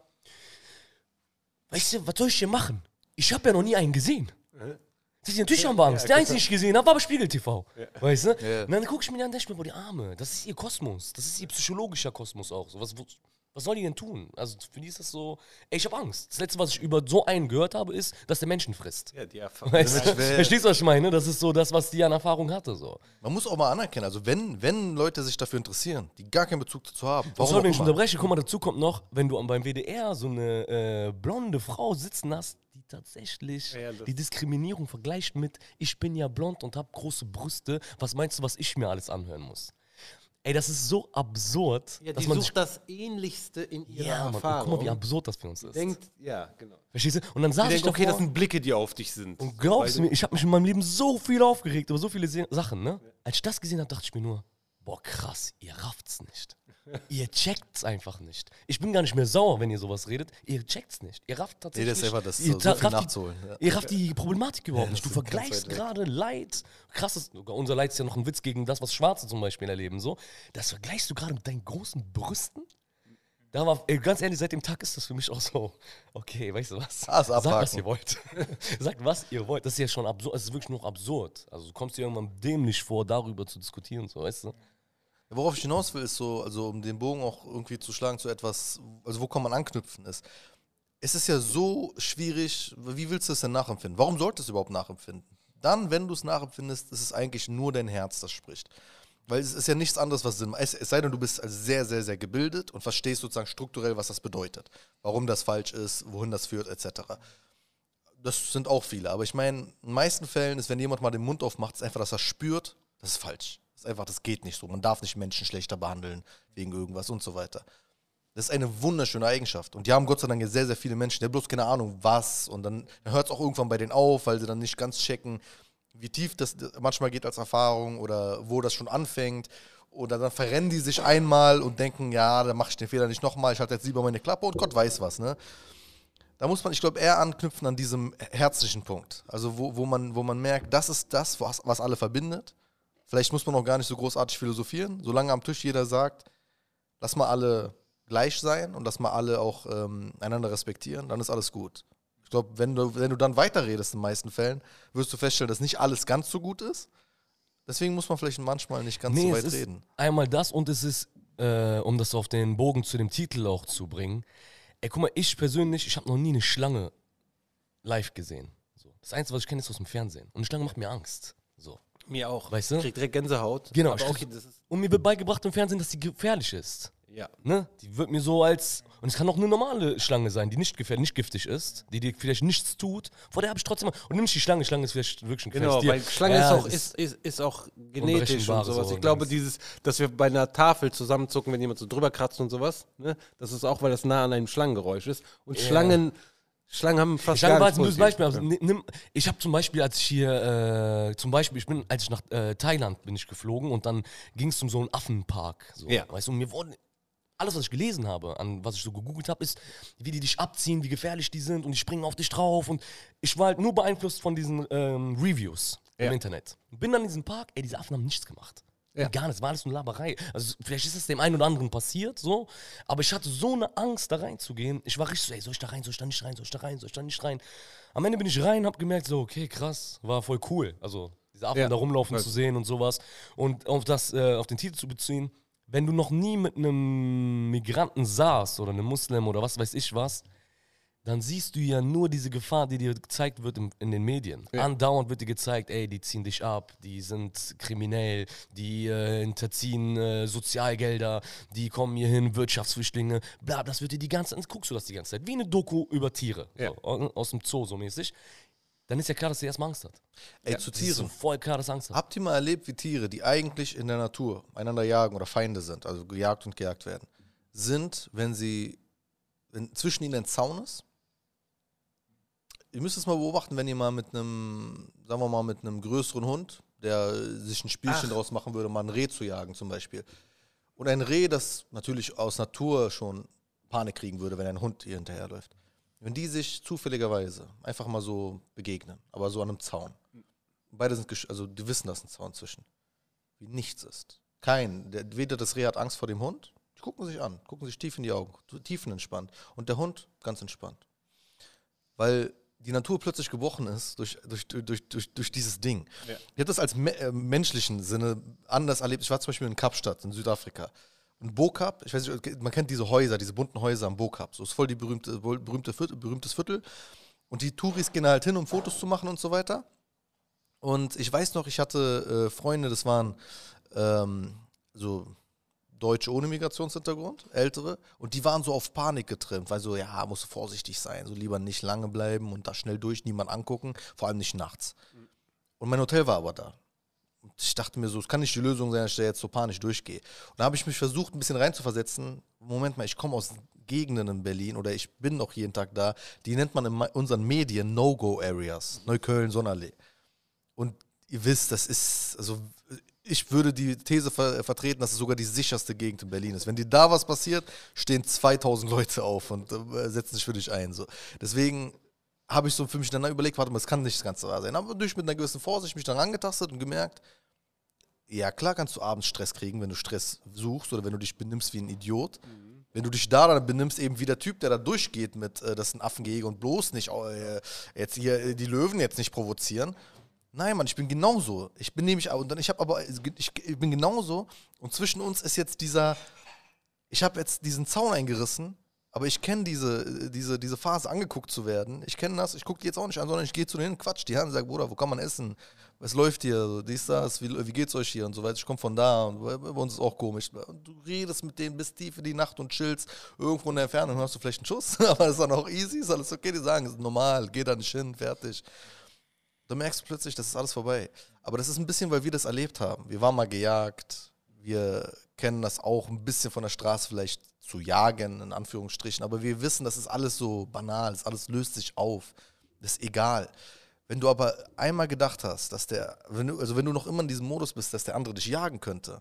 S4: weißt du, was soll ich hier machen? Ich habe ja noch nie einen gesehen. Sie, natürlich haben wir Angst. Der einzige, den ich gesehen habe, war bei Spiegel T V. Weißt du?
S1: Ja.
S4: Und dann gucke ich mir an und denke mir, boah, die Arme, das ist ihr Kosmos. Das ist ihr psychologischer Kosmos auch. So, was, wo, was soll die denn tun? Also für die ist das so, ey, ich habe Angst. Das Letzte, was ich über so einen gehört habe, ist, dass der Menschen frisst.
S2: Ja, die Erfahrung.
S4: Weißt du?
S1: wär-
S4: Verstehst du, was ich meine? Das ist so das, was die an Erfahrung hatte. So.
S1: Man muss auch mal anerkennen, also wenn, wenn Leute sich dafür interessieren, die gar keinen Bezug dazu haben,
S4: Warum
S1: warum
S4: wenn
S1: auch
S4: ich
S1: immer.
S4: unterbreche, guck mal, dazu kommt noch, wenn du beim W D R so eine äh, blonde Frau sitzen hast, die tatsächlich
S2: Ja, das-
S4: die Diskriminierung vergleicht mit, ich bin ja blond und habe große Brüste, was meinst du, was ich mir alles anhören muss? Ey, das ist so absurd,
S2: Ja,
S4: dass
S2: die
S4: man
S2: sucht
S4: sich...
S2: das Ähnlichste in ihrer
S4: Ja, Mann, und
S2: Erfahrung.
S4: guck mal, wie absurd das für uns ist.
S2: denkt, ja, genau.
S4: Verstehst du? Und dann saß
S2: Die
S4: ich
S2: denkt, okay,
S4: davor
S2: das sind Blicke, die auf dich sind.
S4: und glaubst du
S2: Weil-
S4: mir, ich habe mich in meinem Leben so viel aufgeregt über so viele Se Sachen, ne? Als ich das gesehen habe, dachte ich mir nur, boah, krass, ihr rafft's nicht. Ihr checkt's einfach nicht. Ich bin gar nicht mehr sauer, wenn ihr sowas redet. Ihr checkt's nicht. Ihr rafft
S1: Nee,
S4: tatsächlich
S1: das ist einfach das,
S4: ihr
S1: so, so
S4: ta-
S1: viel
S4: rafft die-
S1: nachzuholen. Ja.
S4: Ihr rafft die Problematik überhaupt nicht. Du
S1: das ist ganz
S4: vergleichst
S1: weit weg.
S4: gerade Leid. Krasses, unser Leid ist ja noch ein Witz gegen das, was Schwarze zum Beispiel erleben. So. Das vergleichst du gerade mit deinen großen Brüsten? Da war, ey, ganz ehrlich, seit dem Tag ist das für mich auch so, okay, weißt du was?
S1: Ah, ist
S4: Sagt, was
S1: abhaken.
S4: ihr wollt. Sagt, was ihr wollt. Das ist ja schon absurd. Es ist wirklich noch absurd. Also du kommst dir irgendwann dämlich vor, darüber zu diskutieren, so, weißt du?
S1: Worauf ich hinaus will, ist so, also um den Bogen auch irgendwie zu schlagen zu etwas, also wo kann man anknüpfen ist. Es ist ja so schwierig, wie willst du es denn nachempfinden? Warum solltest du es überhaupt nachempfinden? Dann, wenn du es nachempfindest, ist es eigentlich nur dein Herz, das spricht. Weil es ist ja nichts anderes, was Sinn macht. Es, es sei denn, du bist also sehr, sehr, sehr gebildet und verstehst sozusagen strukturell, was das bedeutet. Warum das falsch ist, wohin das führt, et cetera. Das sind auch viele. Aber ich meine, in den meisten Fällen ist, wenn jemand mal den Mund aufmacht, ist einfach, dass er spürt, das ist falsch. Das ist einfach, das geht nicht so. Man darf nicht Menschen schlechter behandeln wegen irgendwas und so weiter. Das ist eine wunderschöne Eigenschaft. Und die haben Gott sei Dank jetzt sehr, sehr viele Menschen, die haben bloß keine Ahnung, was. Und dann, dann hört es auch irgendwann bei denen auf, weil sie dann nicht ganz checken, wie tief das manchmal geht als Erfahrung oder wo das schon anfängt. Oder dann verrennen die sich einmal und denken, ja, dann mache ich den Fehler nicht nochmal, ich halte jetzt lieber meine Klappe und Gott weiß was, ne? Da muss man, ich glaube, eher anknüpfen an diesem herzlichen Punkt. Also wo, wo, man, wo man merkt, das ist das, was, was alle verbindet. Vielleicht muss man auch gar nicht so großartig philosophieren. Solange am Tisch jeder sagt, lass mal alle gleich sein und lass mal alle auch ähm, einander respektieren, dann ist alles gut. Ich glaube, wenn du, wenn du dann weiterredest in den meisten Fällen, wirst du feststellen, dass nicht alles ganz so gut ist. Deswegen muss man vielleicht manchmal nicht ganz so
S4: es
S1: weit
S4: ist
S1: reden.
S4: Einmal das und es ist, äh, um das auf den Bogen zu dem Titel auch zu bringen. Ey, guck mal, ich persönlich, ich habe noch nie eine Schlange live gesehen. So. Das Einzige, was ich kenne, ist aus dem Fernsehen. Und eine Schlange macht mir Angst. So.
S2: Mir auch.
S4: Weißt du?
S2: Ich krieg direkt Gänsehaut.
S4: Genau.
S2: Aber
S4: ich-
S2: okay, das ist,
S4: Und mir wird beigebracht im Fernsehen, dass sie gefährlich ist.
S2: ja.
S4: Ne? Die wird mir so als. Und es kann auch eine normale Schlange sein, die nicht gefährlich, nicht giftig ist, die dir vielleicht nichts tut. Vor der habe ich trotzdem. Und nimm nicht die Schlange, Schlange ist vielleicht wirklich ein
S2: Genau,
S4: gefährliches
S2: weil
S4: Tier.
S2: Schlange
S4: Ja,
S2: ist, auch,
S4: das
S2: ist, ist, ist auch genetisch und
S4: Unberechenbare
S2: sowas.
S4: so
S2: Ich glaube,
S4: Dings.
S2: dieses, dass wir bei einer Tafel zusammenzucken, wenn jemand so drüber kratzt und sowas, ne? Das ist auch, weil das nah an einem Schlangengeräusch ist. Und
S4: Ja.
S2: Schlangen, Schlangen haben fast
S4: Schlange
S2: gar
S4: war
S2: nichts
S4: jetzt ein böses Beispiel.
S2: Positives.
S4: Also, ni- nimm, ich habe zum Beispiel, als ich hier, äh, zum Beispiel, ich bin, als ich nach äh, Thailand bin ich geflogen und dann ging es um so einen Affenpark. So,
S2: Ja.
S4: Weißt du, und mir wurden, alles, was ich gelesen habe, an was ich so gegoogelt habe, ist, wie die dich abziehen, wie gefährlich die sind und die springen auf dich drauf. Und ich war halt nur beeinflusst von diesen ähm, Reviews
S2: Ja.
S4: im Internet. Bin dann in diesem Park, ey, diese Affen haben nichts gemacht.
S2: Ja.
S4: Gar nichts, war alles nur Laberei. Also vielleicht ist es dem einen oder anderen passiert, so, aber ich hatte so eine Angst, da reinzugehen. Ich war richtig so, ey, soll ich da rein, soll ich da nicht rein, soll ich da rein, soll ich da nicht rein. Am Ende bin ich rein, hab gemerkt, so, okay, krass, war voll cool. Also diese Affen
S2: Ja.
S4: da rumlaufen
S2: Voll.
S4: zu sehen und sowas. Und auf das, äh, auf den Titel zu beziehen, wenn du noch nie mit einem Migranten saßt oder einem Muslim oder was weiß ich was, dann siehst du ja nur diese Gefahr, die dir gezeigt wird im, in den Medien.
S2: Ja.
S4: Andauernd wird dir gezeigt, ey, die ziehen dich ab, die sind kriminell, die äh, hinterziehen äh, Sozialgelder, die kommen hier hin, Wirtschaftsflüchtlinge, bla, das wird dir die ganze Zeit, guckst du das die ganze Zeit, wie eine Doku über Tiere,
S2: Ja.
S4: so, aus dem Zoo so mäßig. Dann ist ja klar, dass er erstmal Angst hat.
S1: Ey,
S2: Ja,
S1: zu
S4: Das ist so
S1: Tieren.
S4: voll klar, dass er Angst hat.
S1: Habt ihr mal erlebt, wie Tiere, die eigentlich in der Natur einander jagen oder Feinde sind, also gejagt und gejagt werden, sind, wenn sie, wenn zwischen ihnen ein Zaun ist? Ihr müsst es mal beobachten, wenn ihr mal mit einem, sagen wir mal, mit einem größeren Hund, der sich ein Spielchen
S2: Ach.
S1: draus machen würde, mal ein Reh zu jagen zum Beispiel. Und ein Reh, das natürlich aus Natur schon ein Panik kriegen würde, wenn ein Hund ihr hinterherläuft. Wenn die sich zufälligerweise einfach mal so begegnen, aber so an einem Zaun. Beide sind, gesch- also die wissen, dass ein Zaun zwischen. Wie nichts ist. Kein, der, weder das Reh hat Angst vor dem Hund, die gucken sich an, gucken sich tief in die Augen, tiefenentspannt. Und der Hund ganz entspannt. Weil die Natur plötzlich gebrochen ist durch, durch, durch, durch, durch dieses Ding. Ja. Ich habe das als me äh, menschlichen Sinne anders erlebt. Ich war zum Beispiel in Kapstadt in Südafrika. Und Bo-Kaap, ich weiß nicht, man kennt diese Häuser, diese bunten Häuser am Bo-Kaap. So ist voll die berühmte, berühmte Viertel, berühmtes Viertel. Und die Touris gehen halt hin, um Fotos zu machen und so weiter. Und ich weiß noch, ich hatte äh, Freunde, das waren ähm, so Deutsche ohne Migrationshintergrund, ältere, und die waren so auf Panik getrimmt, weil so, ja, musst du vorsichtig sein, so lieber nicht lange bleiben und da schnell durch, niemand angucken, vor allem nicht nachts. Und mein Hotel war aber da. Und ich dachte mir so, es kann nicht die Lösung sein, dass ich da jetzt so panisch durchgehe. Und da habe ich mich versucht, ein bisschen reinzuversetzen. Moment mal, ich komme aus Gegenden in Berlin oder ich bin auch jeden Tag da, die nennt man in unseren Medien No-Go-Areas, Neukölln, Sonnenallee. Und ihr wisst, das ist, also ich würde die These ver vertreten, dass es sogar die sicherste Gegend in Berlin ist. Wenn dir da was passiert, stehen zweitausend Leute auf und äh, setzen sich für dich ein. So. Deswegen habe ich so für mich dann überlegt, warte mal, das kann nicht das Ganze wahr sein. Aber durch mit einer gewissen Vorsicht mich dann rangetastet und gemerkt, ja klar kannst du abends Stress kriegen, wenn du Stress suchst oder wenn du dich benimmst wie ein Idiot. Mhm. Wenn du dich da dann benimmst, eben wie der Typ, der da durchgeht mit, äh, das ist ein Affengehege und bloß nicht äh, jetzt hier äh, die Löwen jetzt nicht provozieren. Nein, Mann, ich bin genauso. Ich bin nämlich, und dann, ich habe aber, ich, ich bin genauso und zwischen uns ist jetzt dieser, ich habe jetzt diesen Zaun eingerissen, aber ich kenne diese, diese, diese Phase, angeguckt zu werden. Ich kenne das, ich gucke die jetzt auch nicht an, sondern ich gehe zu denen, quatsch die an und sage, Bruder, wo kann man essen? Was läuft hier? So, dies, das, wie, wie geht's euch hier? Und so weiter. Ich komme von da und bei, bei uns ist auch komisch. Und du redest mit denen bis tief in die Nacht und chillst irgendwo in der Entfernung, hörst du vielleicht einen Schuss, aber das ist dann auch easy, ist alles okay. Die sagen, es ist normal, geh da nicht hin, fertig. Da merkst du plötzlich, das ist alles vorbei. Aber das ist ein bisschen, weil wir das erlebt haben. Wir waren mal gejagt, wir kennen das auch ein bisschen von der Straße vielleicht zu jagen, in Anführungsstrichen, aber wir wissen, das ist alles so banal, das alles löst sich auf, das ist egal. Wenn du aber einmal gedacht hast, dass der, wenn du, also wenn du noch immer in diesem Modus bist, dass der andere dich jagen könnte,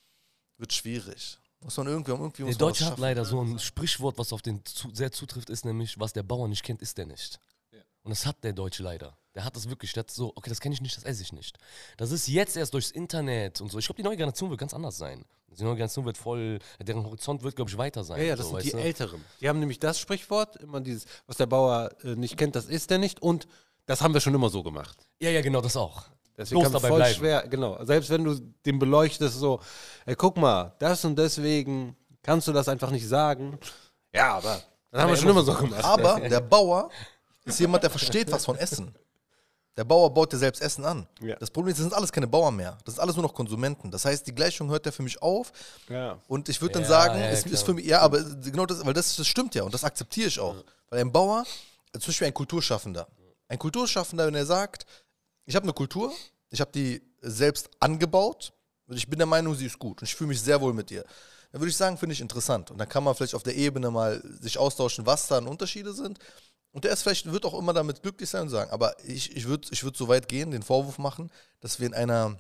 S1: wird schwierig. Muss man irgendwie, irgendwie muss
S4: Der
S1: man
S4: Deutsche
S1: was
S4: hat
S1: schaffen.
S4: leider so ein Sprichwort, was auf den zu, sehr zutrifft, ist nämlich, was der Bauer nicht kennt, isst er nicht. Und das hat der Deutsche leider. Der hat das wirklich. Der hat so, okay, das kenne ich nicht, das esse ich nicht. Das ist jetzt erst durchs Internet und so. Ich glaube, die neue Generation wird ganz anders sein. Die neue Generation wird voll, deren Horizont wird, glaube ich, weiter sein.
S2: Ja, ja, das
S4: so,
S2: sind die
S4: weißt du?
S2: Älteren. Die haben nämlich das Sprichwort, immer dieses, was der Bauer äh, nicht kennt, das isst er nicht. Und das haben wir schon immer so gemacht.
S4: Ja, ja, genau, das auch.
S2: Deswegen
S4: Bloß
S2: kann
S4: dabei
S2: voll
S4: bleiben.
S2: schwer, genau. Selbst wenn du den beleuchtest, so, ey, guck mal, das und deswegen kannst du das einfach nicht sagen. Ja, aber das haben wir schon immer so gemacht.
S1: Aber der Bauer ist jemand, der versteht was von Essen. Der Bauer baut dir selbst Essen an.
S2: Ja.
S1: Das Problem ist, das sind alles keine Bauern mehr. Das sind alles nur noch Konsumenten. Das heißt, die Gleichung hört der für mich auf.
S2: Ja.
S1: Und ich würde dann
S4: Ja,
S1: sagen,
S4: ja,
S1: es
S4: klar.
S1: ist für mich, ja, aber genau das, weil das, das stimmt ja und das akzeptiere ich auch. Weil ein Bauer, zum Beispiel ein Kulturschaffender, ein Kulturschaffender, wenn er sagt, ich habe eine Kultur, ich habe die selbst angebaut und ich bin der Meinung, sie ist gut und ich fühle mich sehr wohl mit ihr. Dann würde ich sagen, finde ich interessant. Und dann kann man vielleicht auf der Ebene mal sich austauschen, was da an Unterschiede sind. Und der ist vielleicht, wird auch immer damit glücklich sein und sagen, aber ich, ich würde ich würd so weit gehen, den Vorwurf machen, dass wir in einer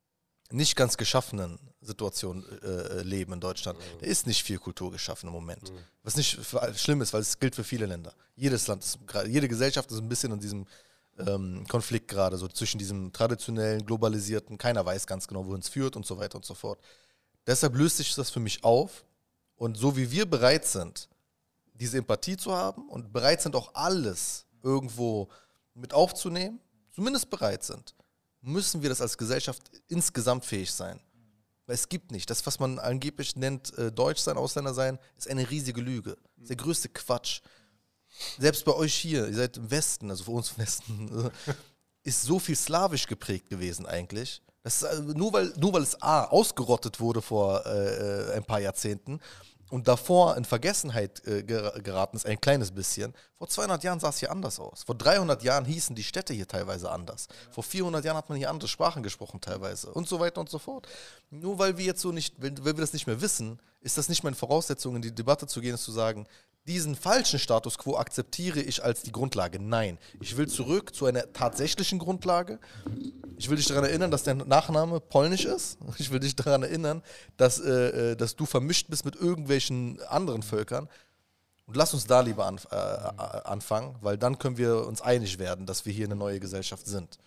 S1: nicht ganz geschaffenen Situation äh, leben in Deutschland. Da ist nicht viel Kultur geschaffen im Moment. Was nicht für, schlimm ist, weil es gilt für viele Länder. Jedes Land, ist, jede Gesellschaft ist ein bisschen in diesem ähm, Konflikt gerade, so zwischen diesem traditionellen, globalisierten, keiner weiß ganz genau, wohin es führt und so weiter und so fort. Deshalb löst sich das für mich auf und so wie wir bereit sind, diese Empathie zu haben und bereit sind, auch alles irgendwo mit aufzunehmen, zumindest bereit sind, müssen wir das als Gesellschaft insgesamt fähig sein. Weil es gibt nicht. Das, was man angeblich nennt, äh, Deutsch sein, Ausländer sein, ist eine riesige Lüge. Das ist der größte Quatsch. Selbst bei euch hier, ihr seid im Westen, also für uns im Westen, ist so viel slawisch geprägt gewesen eigentlich. Das ist, äh, nur, weil, nur weil es A, ausgerottet wurde vor äh, ein paar Jahrzehnten, und davor in Vergessenheit äh, geraten ist, ein kleines bisschen. Vor zweihundert Jahren sah es hier anders aus. Vor dreihundert Jahren hießen die Städte hier teilweise anders. Vor vierhundert Jahren hat man hier andere Sprachen gesprochen teilweise und so weiter und so fort. Nur weil wir jetzt so nicht, weil wir das nicht mehr wissen, ist das nicht meine Voraussetzung, in die Debatte zu gehen und zu sagen, diesen falschen Status quo akzeptiere ich als die Grundlage. Nein, ich will zurück zu einer tatsächlichen Grundlage. Ich will dich daran erinnern, dass dein Nachname polnisch ist. Ich will dich daran erinnern, dass, äh, dass du vermischt bist mit irgendwelchen anderen Völkern. Und lass uns da lieber anf äh, anfangen, weil dann können wir uns einig werden, dass wir hier eine neue Gesellschaft sind.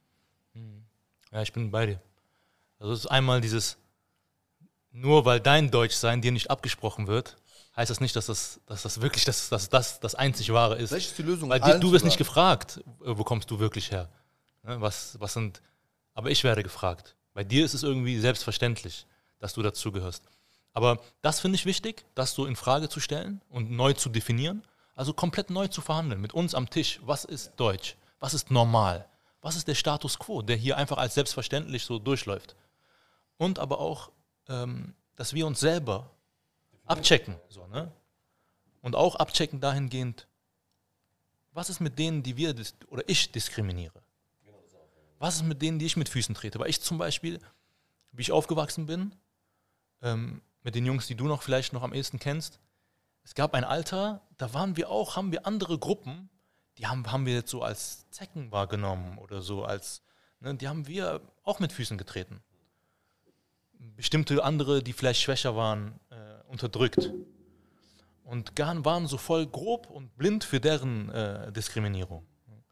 S3: Ja, ich bin bei dir. Also es ist einmal dieses, nur weil dein Deutschsein dir nicht abgesprochen wird, heißt das nicht, dass das, dass das wirklich das, dass das, das einzig Wahre ist.
S1: Vielleicht ist die Lösung,
S3: weil
S1: allen
S3: du
S1: zu
S3: wirst nicht
S1: sagen.
S3: gefragt, äh, wo kommst du wirklich her? Ne, was, was sind, aber ich werde gefragt. Bei dir ist es irgendwie selbstverständlich, dass du dazugehörst. Aber das finde ich wichtig, das so in Frage zu stellen und neu zu definieren, also komplett neu zu verhandeln, mit uns am Tisch. Was ist Deutsch? Was ist normal? Was ist der Status quo, der hier einfach als selbstverständlich so durchläuft? Und aber auch, ähm, dass wir uns selber abchecken. So, ne? Und auch abchecken dahingehend, was ist mit denen, die wir dis- oder ich diskriminiere? Was ist mit denen, die ich mit Füßen trete? Weil ich zum Beispiel, wie ich aufgewachsen bin, ähm, mit den Jungs, die du noch vielleicht noch am ehesten kennst, es gab ein Alter, da waren wir auch, haben wir andere Gruppen, die haben, haben wir jetzt so als Zecken wahrgenommen oder so als, ne, die haben wir auch mit Füßen getreten. Bestimmte andere, die vielleicht schwächer waren, äh, unterdrückt. Und gar, waren so voll grob und blind für deren äh, Diskriminierung.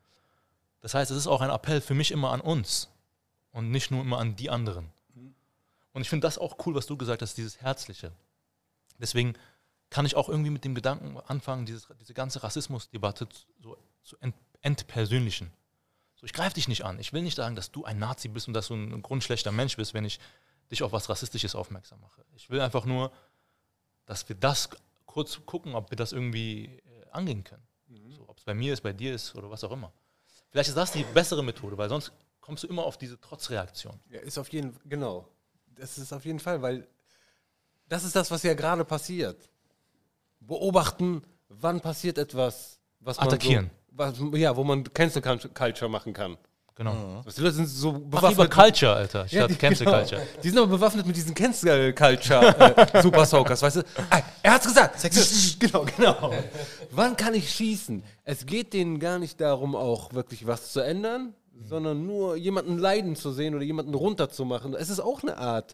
S3: Das heißt, es ist auch ein Appell für mich immer an uns und nicht nur immer an die anderen. Und ich finde das auch cool, was du gesagt hast, dieses Herzliche. Deswegen kann ich auch irgendwie mit dem Gedanken anfangen, dieses, diese ganze Rassismusdebatte so zu ent, entpersönlichen. So, ich greife dich nicht an. Ich will nicht sagen, dass du ein Nazi bist und dass du ein grundschlechter Mensch bist, wenn ich dich auf was Rassistisches aufmerksam mache. Ich will einfach nur, dass wir das kurz gucken, ob wir das irgendwie äh, angehen können. Mhm. So, ob es bei mir ist, bei dir ist oder was auch immer. Vielleicht ist das die bessere Methode, weil sonst kommst du immer auf diese Trotzreaktion.
S2: Ja, ist auf jeden Fall, genau. Das ist auf jeden Fall, weil das ist das, was ja gerade passiert. Beobachten, wann passiert etwas, was man
S3: Attackieren.
S2: So, was, ja, wo man Cancel Culture machen kann.
S3: Genau.
S2: Die Leute sind so
S3: Mach lieber
S2: bewaffnet.
S3: Culture, Alter,
S2: Ja,
S3: statt
S2: die,
S3: Cancel
S2: genau.
S3: Culture.
S2: Die sind aber bewaffnet mit diesen Cancel Culture äh, Super Soakers, weißt du? Ah, er hat's gesagt. Genau, genau. Wann kann ich schießen? Es geht denen gar nicht darum, auch wirklich was zu ändern, mhm. sondern nur jemanden leiden zu sehen oder jemanden runterzumachen. Es ist auch eine Art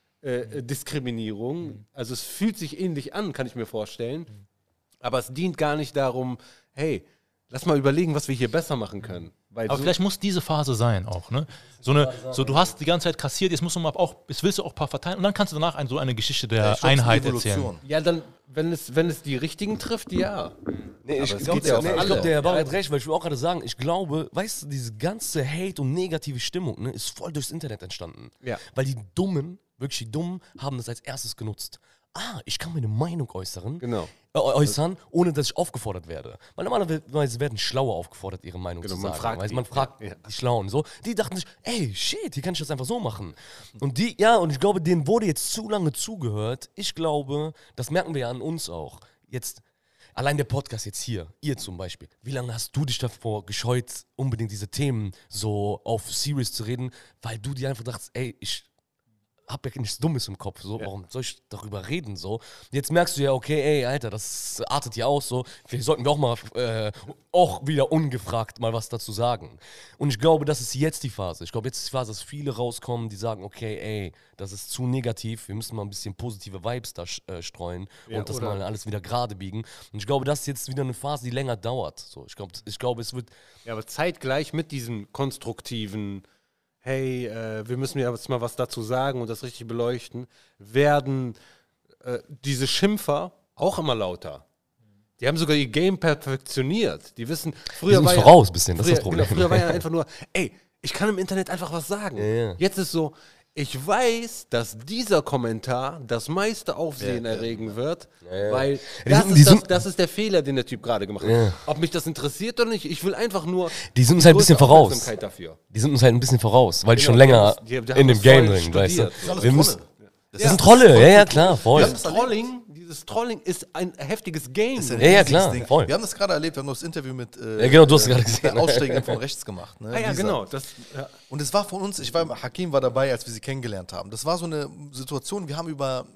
S2: äh, Diskriminierung. Mhm. Also es fühlt sich ähnlich an, kann ich mir vorstellen. Mhm. Aber es dient gar nicht darum, hey, lass mal überlegen, was wir hier besser machen können. Weil
S3: Aber
S2: so
S3: vielleicht muss diese Phase sein auch, ne? So eine, so du hast die ganze Zeit kassiert, jetzt musst du mal auch, jetzt willst du auch ein paar verteilen und dann kannst du danach ein, so eine Geschichte der
S1: Ja, ich glaub, es ist
S3: Einheit
S1: die Evolution.
S3: erzählen.
S2: ja, dann, wenn es, wenn es die richtigen trifft, ja.
S4: Nee, ich
S2: Aber es
S4: glaube,
S2: geht ja auf
S4: nee, ich
S2: alle.
S4: glaub, der Herr Bauer hat recht, weil ich will auch gerade sagen, ich glaube, weißt du, diese ganze Hate und negative Stimmung, ne, ist voll durchs Internet entstanden.
S2: Ja.
S4: Weil die Dummen, wirklich die Dummen, haben das als erstes genutzt. Ah, ich kann meine Meinung äußern,
S2: Genau.
S4: äh, äußern, ohne dass ich aufgefordert werde. Weil normalerweise werden Schlaue aufgefordert, ihre Meinung
S2: Genau,
S4: zu
S2: man
S4: sagen.
S2: fragt
S4: Weißt,
S2: die.
S4: man fragt
S2: Ja, ja.
S4: die Schlauen so. Die dachten sich, ey, shit, hier kann ich das einfach so machen. Und die, ja, und ich glaube, denen wurde jetzt zu lange zugehört. Ich glaube, das merken wir ja an uns auch. Jetzt, allein der Podcast jetzt hier, ihr zum Beispiel. Wie lange hast du dich davor gescheut, unbedingt diese Themen so auf Serious zu reden, weil du dir einfach dachtest, ey, ich hab ja nichts Dummes im Kopf, so,
S2: Ja.
S4: warum soll ich darüber reden, so. Jetzt merkst du ja, okay, ey, Alter, das artet ja aus, so, vielleicht sollten wir auch mal, äh, auch wieder ungefragt mal was dazu sagen. Und ich glaube, das ist jetzt die Phase. Ich glaube, jetzt ist die Phase, dass viele rauskommen, die sagen, okay, ey, das ist zu negativ, wir müssen mal ein bisschen positive Vibes da äh, streuen
S2: Ja,
S4: und das
S2: oder-
S4: mal alles wieder gerade biegen. Und ich glaube, das ist jetzt wieder eine Phase, die länger dauert, so. Ich glaube, ich glaube, es wird,
S2: Ja, aber zeitgleich mit diesem konstruktiven, hey, äh, wir müssen ja jetzt mal was dazu sagen und das richtig beleuchten, werden äh, diese Schimpfer auch immer lauter. Die haben sogar ihr Game perfektioniert. Die wissen, früher
S4: sind
S2: war
S4: voraus
S2: ja,
S4: bisschen, das
S2: früher,
S4: ist das Problem.
S2: Genau, früher war ja einfach nur, ey, ich kann im Internet einfach was sagen.
S4: Ja, ja.
S2: Jetzt ist so, ich weiß, dass dieser Kommentar das meiste Aufsehen
S1: Ja, ja.
S2: erregen wird,
S4: ja.
S2: weil
S4: Die
S2: das,
S4: sind- die
S2: ist das,
S4: sind-
S2: das ist der Fehler, den der Typ gerade gemacht hat.
S4: Ja.
S2: Ob mich das interessiert oder nicht, ich will einfach nur
S4: Die sind uns halt ein bisschen
S2: größte
S4: voraus.
S2: Aufmerksamkeit dafür.
S4: die sind uns halt ein bisschen voraus, weil die
S2: Genau,
S4: schon
S2: die
S4: länger
S2: haben das- die- die haben
S4: in dem
S2: das
S4: Game
S2: voll
S4: drin, weißt du.
S2: studiert.
S1: Das ist alles
S4: Wir müssen,
S1: Trolle.
S4: das sind Trolle, ja, ja, klar, voll.
S1: Wir haben
S2: Das
S1: das erlebt.
S2: Trolling, dieses Trolling ist ein heftiges Game.
S1: Das ist ein
S4: Ja, ja,
S1: riesiges
S4: klar,
S1: Ding.
S4: voll.
S1: Wir haben das gerade erlebt, wir haben noch das Interview mit äh,
S4: Ja, genau, du hast
S1: äh,
S4: gerade gesehen.
S1: der Aussteigerin von rechts gemacht. Ne?
S2: ah ja,
S1: Lisa.
S2: genau. Das, ja.
S1: Und es war von uns, ich war, Hakim war dabei, als wir sie kennengelernt haben. Das war so eine Situation, wir haben über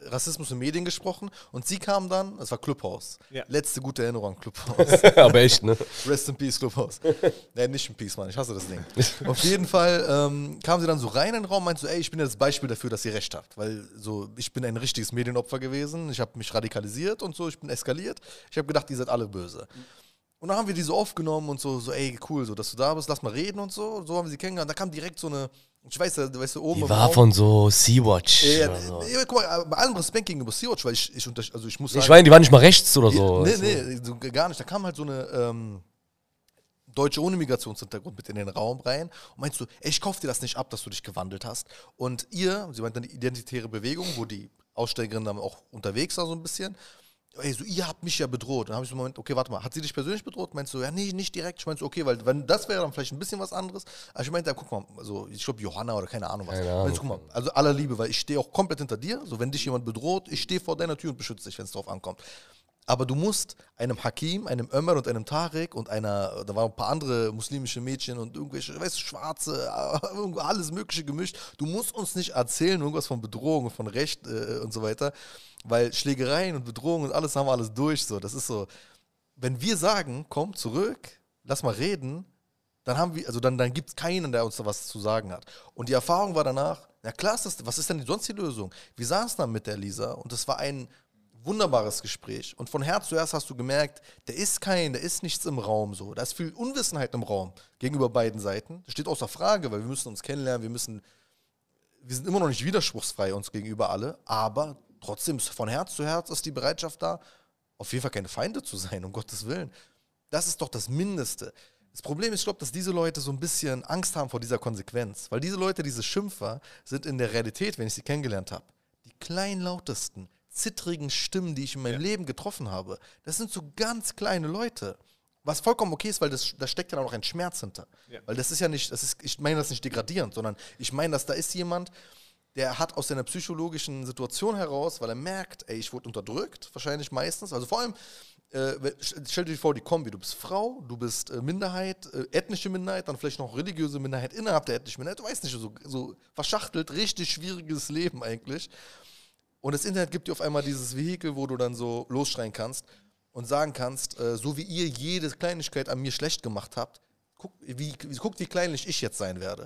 S1: Rassismus in Medien gesprochen und sie kam dann, das war Clubhouse.
S2: Ja.
S1: Letzte gute Erinnerung an Clubhouse.
S4: Aber echt, ne?
S1: Rest in Peace, Clubhouse. Nee, nicht in Peace, Mann, ich hasse das Ding. Auf jeden Fall ähm, kam sie dann so rein in den Raum und meinte so, ey, ich bin ja das Beispiel dafür, dass ihr recht habt. Weil so, ich bin ein richtiges Medienopfer gewesen, ich habe mich radikalisiert und so, ich bin eskaliert. Ich habe gedacht, ihr seid alle böse. Und dann haben wir die so aufgenommen und so, so, ey, cool, so, dass du da bist, lass mal reden und so. So haben wir sie kennengelernt. Da kam direkt so eine, ich weiß, da, weißt du, oben
S4: Die
S1: im
S4: war
S1: Raum,
S4: von so Sea-Watch.
S1: ja,
S4: oder so.
S1: ja, guck mal, bei allem Respekt gegenüber Sea-Watch, weil ich, ich, unter, also ich muss sagen...
S4: Ich meine, die war nicht mal rechts oder so.
S1: Nee,
S4: weißt du?
S1: nee, so gar nicht. Da kam halt so eine ähm, Deutsche ohne Migrationshintergrund mit in den Raum rein und meinst du, ey, ich kauf dir das nicht ab, dass du dich gewandelt hast. Und ihr, sie meint dann die identitäre Bewegung, wo die Aussteigerin dann auch unterwegs war so ein bisschen, ey, so, ihr habt mich ja bedroht. Dann habe ich so einen Moment, okay, warte mal, hat sie dich persönlich bedroht? Meinst du, ja, nee, nicht direkt. Ich meinte so, okay, weil wenn das wäre dann vielleicht ein bisschen was anderes. Aber ich meinte, ja, guck mal, also ich glaube Johanna oder keine Ahnung was.
S4: Keine Ahnung.
S1: Meinst du, guck mal, also aller Liebe, weil ich stehe auch komplett hinter dir. So, wenn dich jemand bedroht, ich stehe vor deiner Tür und beschütze dich, wenn es drauf ankommt. Aber du musst einem Hakim, einem Ömer und einem Tarek und einer, da waren ein paar andere muslimische Mädchen und irgendwelche, weißt du, Schwarze, alles Mögliche gemischt. Du musst uns nicht erzählen, irgendwas von Bedrohung und von Recht äh, und so weiter, weil Schlägereien und Bedrohungen und alles haben wir alles durch. So. Das ist so, wenn wir sagen, komm zurück, lass mal reden, dann haben wir, also dann, dann gibt es keinen, der uns da was zu sagen hat. Und die Erfahrung war danach, na klar, ist das, was ist denn die, sonst die Lösung? Wir saßen dann mit der Lisa und das war ein wunderbares Gespräch. Und von Herz zu Herz hast du gemerkt, da ist kein, da ist nichts im Raum so. Da ist viel Unwissenheit im Raum gegenüber beiden Seiten. Das steht außer Frage, weil wir müssen uns kennenlernen, wir müssen, wir sind immer noch nicht widerspruchsfrei uns gegenüber alle, aber trotzdem ist von Herz zu Herz ist die Bereitschaft da, auf jeden Fall keine Feinde zu sein, um Gottes Willen. Das ist doch das Mindeste. Das Problem ist, ich glaube, dass diese Leute so ein bisschen Angst haben vor dieser Konsequenz. Weil diese Leute, diese Schimpfer, sind in der Realität, wenn ich sie kennengelernt habe, die kleinlautesten, zittrigen Stimmen, die ich in meinem ja. Leben getroffen habe. Das sind so ganz kleine Leute. Was vollkommen okay ist, weil das, da steckt ja auch noch ein Schmerz hinter. Ja. Weil das ist ja nicht, das ist, ich meine das nicht degradierend, sondern ich meine, dass da ist jemand, der hat aus seiner psychologischen Situation heraus, weil er merkt, ey, ich wurde unterdrückt, wahrscheinlich meistens, also vor allem, äh, stell dir vor, die Kombi, du bist Frau, du bist äh, Minderheit, äh, ethnische Minderheit, dann vielleicht noch religiöse Minderheit innerhalb der ethnischen Minderheit, du weißt nicht, so, so verschachtelt, richtig schwieriges Leben eigentlich. Und das Internet gibt dir auf einmal dieses Vehikel, wo du dann so losschreien kannst und sagen kannst, äh, so wie ihr jede Kleinigkeit an mir schlecht gemacht habt, guck, wie, guckt, wie kleinlich ich jetzt sein werde.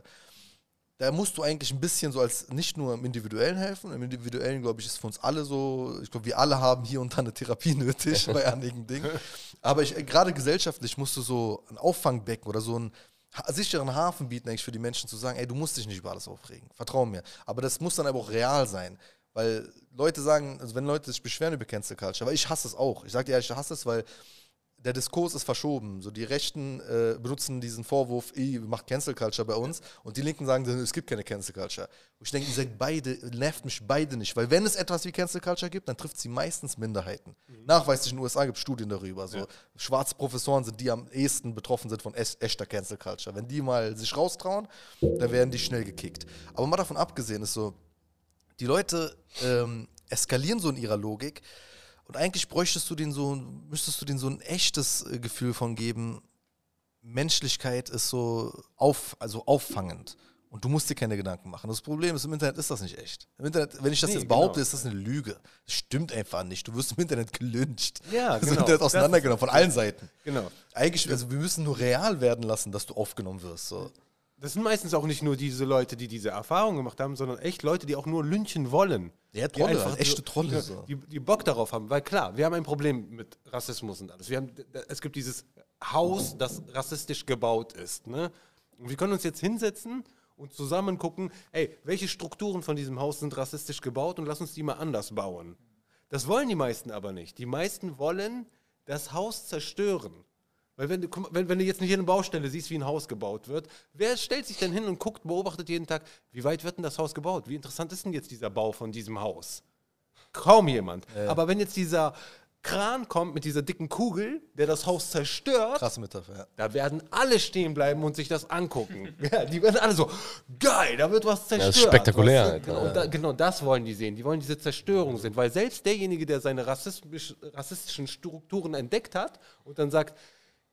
S1: Da musst du eigentlich ein bisschen so als nicht nur im Individuellen helfen. Im Individuellen, glaube ich, ist für uns alle so, ich glaube, wir alle haben hier und da eine Therapie nötig bei einigen Dingen. Aber ich, gerade gesellschaftlich musst du so ein Auffangbecken oder so einen sicheren Hafen bieten eigentlich für die Menschen zu sagen, ey, du musst dich nicht über alles aufregen, vertrau mir. Aber das muss dann aber auch real sein. Weil Leute sagen, also wenn Leute sich beschweren über Cancel Culture, weil ich hasse es auch. Ich sage dir ehrlich, ich hasse es, weil der Diskurs ist verschoben. So die Rechten äh, benutzen diesen Vorwurf, ihr macht Cancel Culture bei uns und die Linken sagen, es gibt keine Cancel Culture. Und ich denke, ihr seid beide, nervt mich beide nicht. Weil wenn es etwas wie Cancel Culture gibt, dann trifft sie meistens Minderheiten. Mhm. Nachweislich in den U S A gibt es Studien darüber. So, ja. Schwarze Professoren sind die am ehesten betroffen sind von echter Cancel Culture. Wenn die mal sich raustrauen, dann werden die schnell gekickt. Aber mal davon abgesehen ist so, die Leute ähm, eskalieren so in ihrer Logik und eigentlich bräuchtest du denen so, müsstest du denen so ein echtes äh, Gefühl von geben, Menschlichkeit ist so auf, also auffangend und du musst dir keine Gedanken machen. Das Problem ist, im Internet ist das nicht echt. Im Internet, wenn ich das
S2: nee,
S1: jetzt behaupte,
S2: genau.
S1: ist das eine Lüge. Das stimmt einfach nicht. Du wirst im Internet gelyncht.
S2: Ja,
S1: das
S2: genau.
S1: Internet auseinandergenommen, von allen Seiten.
S2: Genau.
S1: Eigentlich, also wir müssen nur real werden lassen, dass du aufgenommen wirst. So.
S2: Das sind meistens auch nicht nur diese Leute, die diese Erfahrung gemacht haben, sondern echt Leute, die auch nur lynchen wollen.
S1: Ja, Trolle,
S2: die einfach
S1: echte Trolle.
S2: So,
S1: So.
S2: die, die Bock darauf haben. Weil klar, wir haben ein Problem mit Rassismus und alles. Wir haben, es gibt dieses Haus, das rassistisch gebaut ist. Ne? Und wir können uns jetzt hinsetzen und zusammen gucken, ey, welche Strukturen von diesem Haus sind rassistisch gebaut und lass uns die mal anders bauen. Das wollen die meisten aber nicht. Die meisten wollen das Haus zerstören. Weil wenn du, wenn, wenn du jetzt nicht hier eine Baustelle siehst, wie ein Haus gebaut wird, wer stellt sich denn hin und guckt, beobachtet jeden Tag, wie weit wird denn das Haus gebaut? Wie interessant ist denn jetzt dieser Bau von diesem Haus? Kaum jemand. Ja. Aber wenn jetzt dieser Kran kommt mit dieser dicken Kugel, der das Haus zerstört,
S1: krasse Metapher, ja.
S2: Da werden alle stehen bleiben und sich das angucken. Ja, die werden alle so, geil, da wird was zerstört.
S4: Das ist spektakulär.
S2: Was, genau, da, genau das wollen die sehen. Die wollen diese Zerstörung sehen. Weil selbst derjenige, der seine rassistisch, rassistischen Strukturen entdeckt hat und dann sagt,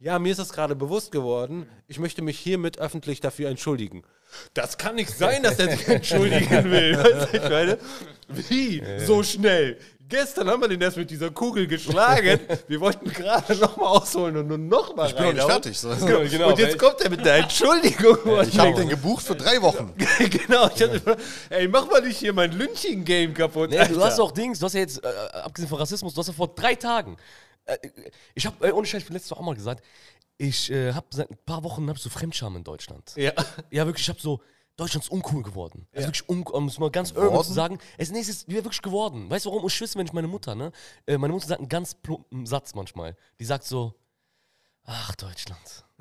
S2: ja, mir ist das gerade bewusst geworden, ich möchte mich hiermit öffentlich dafür entschuldigen. Das kann nicht sein, dass er sich entschuldigen will. Weißt du, ich meine, wie? So schnell? Gestern haben wir den erst mit dieser Kugel geschlagen. Wir wollten gerade nochmal ausholen und nur nochmal rein.
S1: Ich bin noch nicht fertig. So.
S2: Genau, genau, und jetzt kommt er mit der Entschuldigung.
S1: Ich habe den gebucht für drei Wochen.
S2: Genau. Ich hatte, ey, mach mal nicht hier mein Lynching-Game kaputt.
S4: Nee, du hast auch Dings, du hast ja jetzt, äh, abgesehen von Rassismus, du hast ja vor drei Tagen, äh, ich habe, äh, ohne Scheiß, ich bin letztes Mal auch mal gesagt, ich äh, habe seit ein paar Wochen hab so Fremdscham in Deutschland.
S2: Ja.
S4: Ja, wirklich, ich habe so, Deutschland ist uncool geworden. Also
S2: Ja.
S4: wirklich uncool, um es mal ganz urban zu sagen. Es, nee, es ist wirklich geworden. Weißt du warum? Ich schwöre, wenn ich meine Mutter, ne? Äh, meine Mutter sagt einen ganz plumpen Satz manchmal. Die sagt so, ach, Deutschland.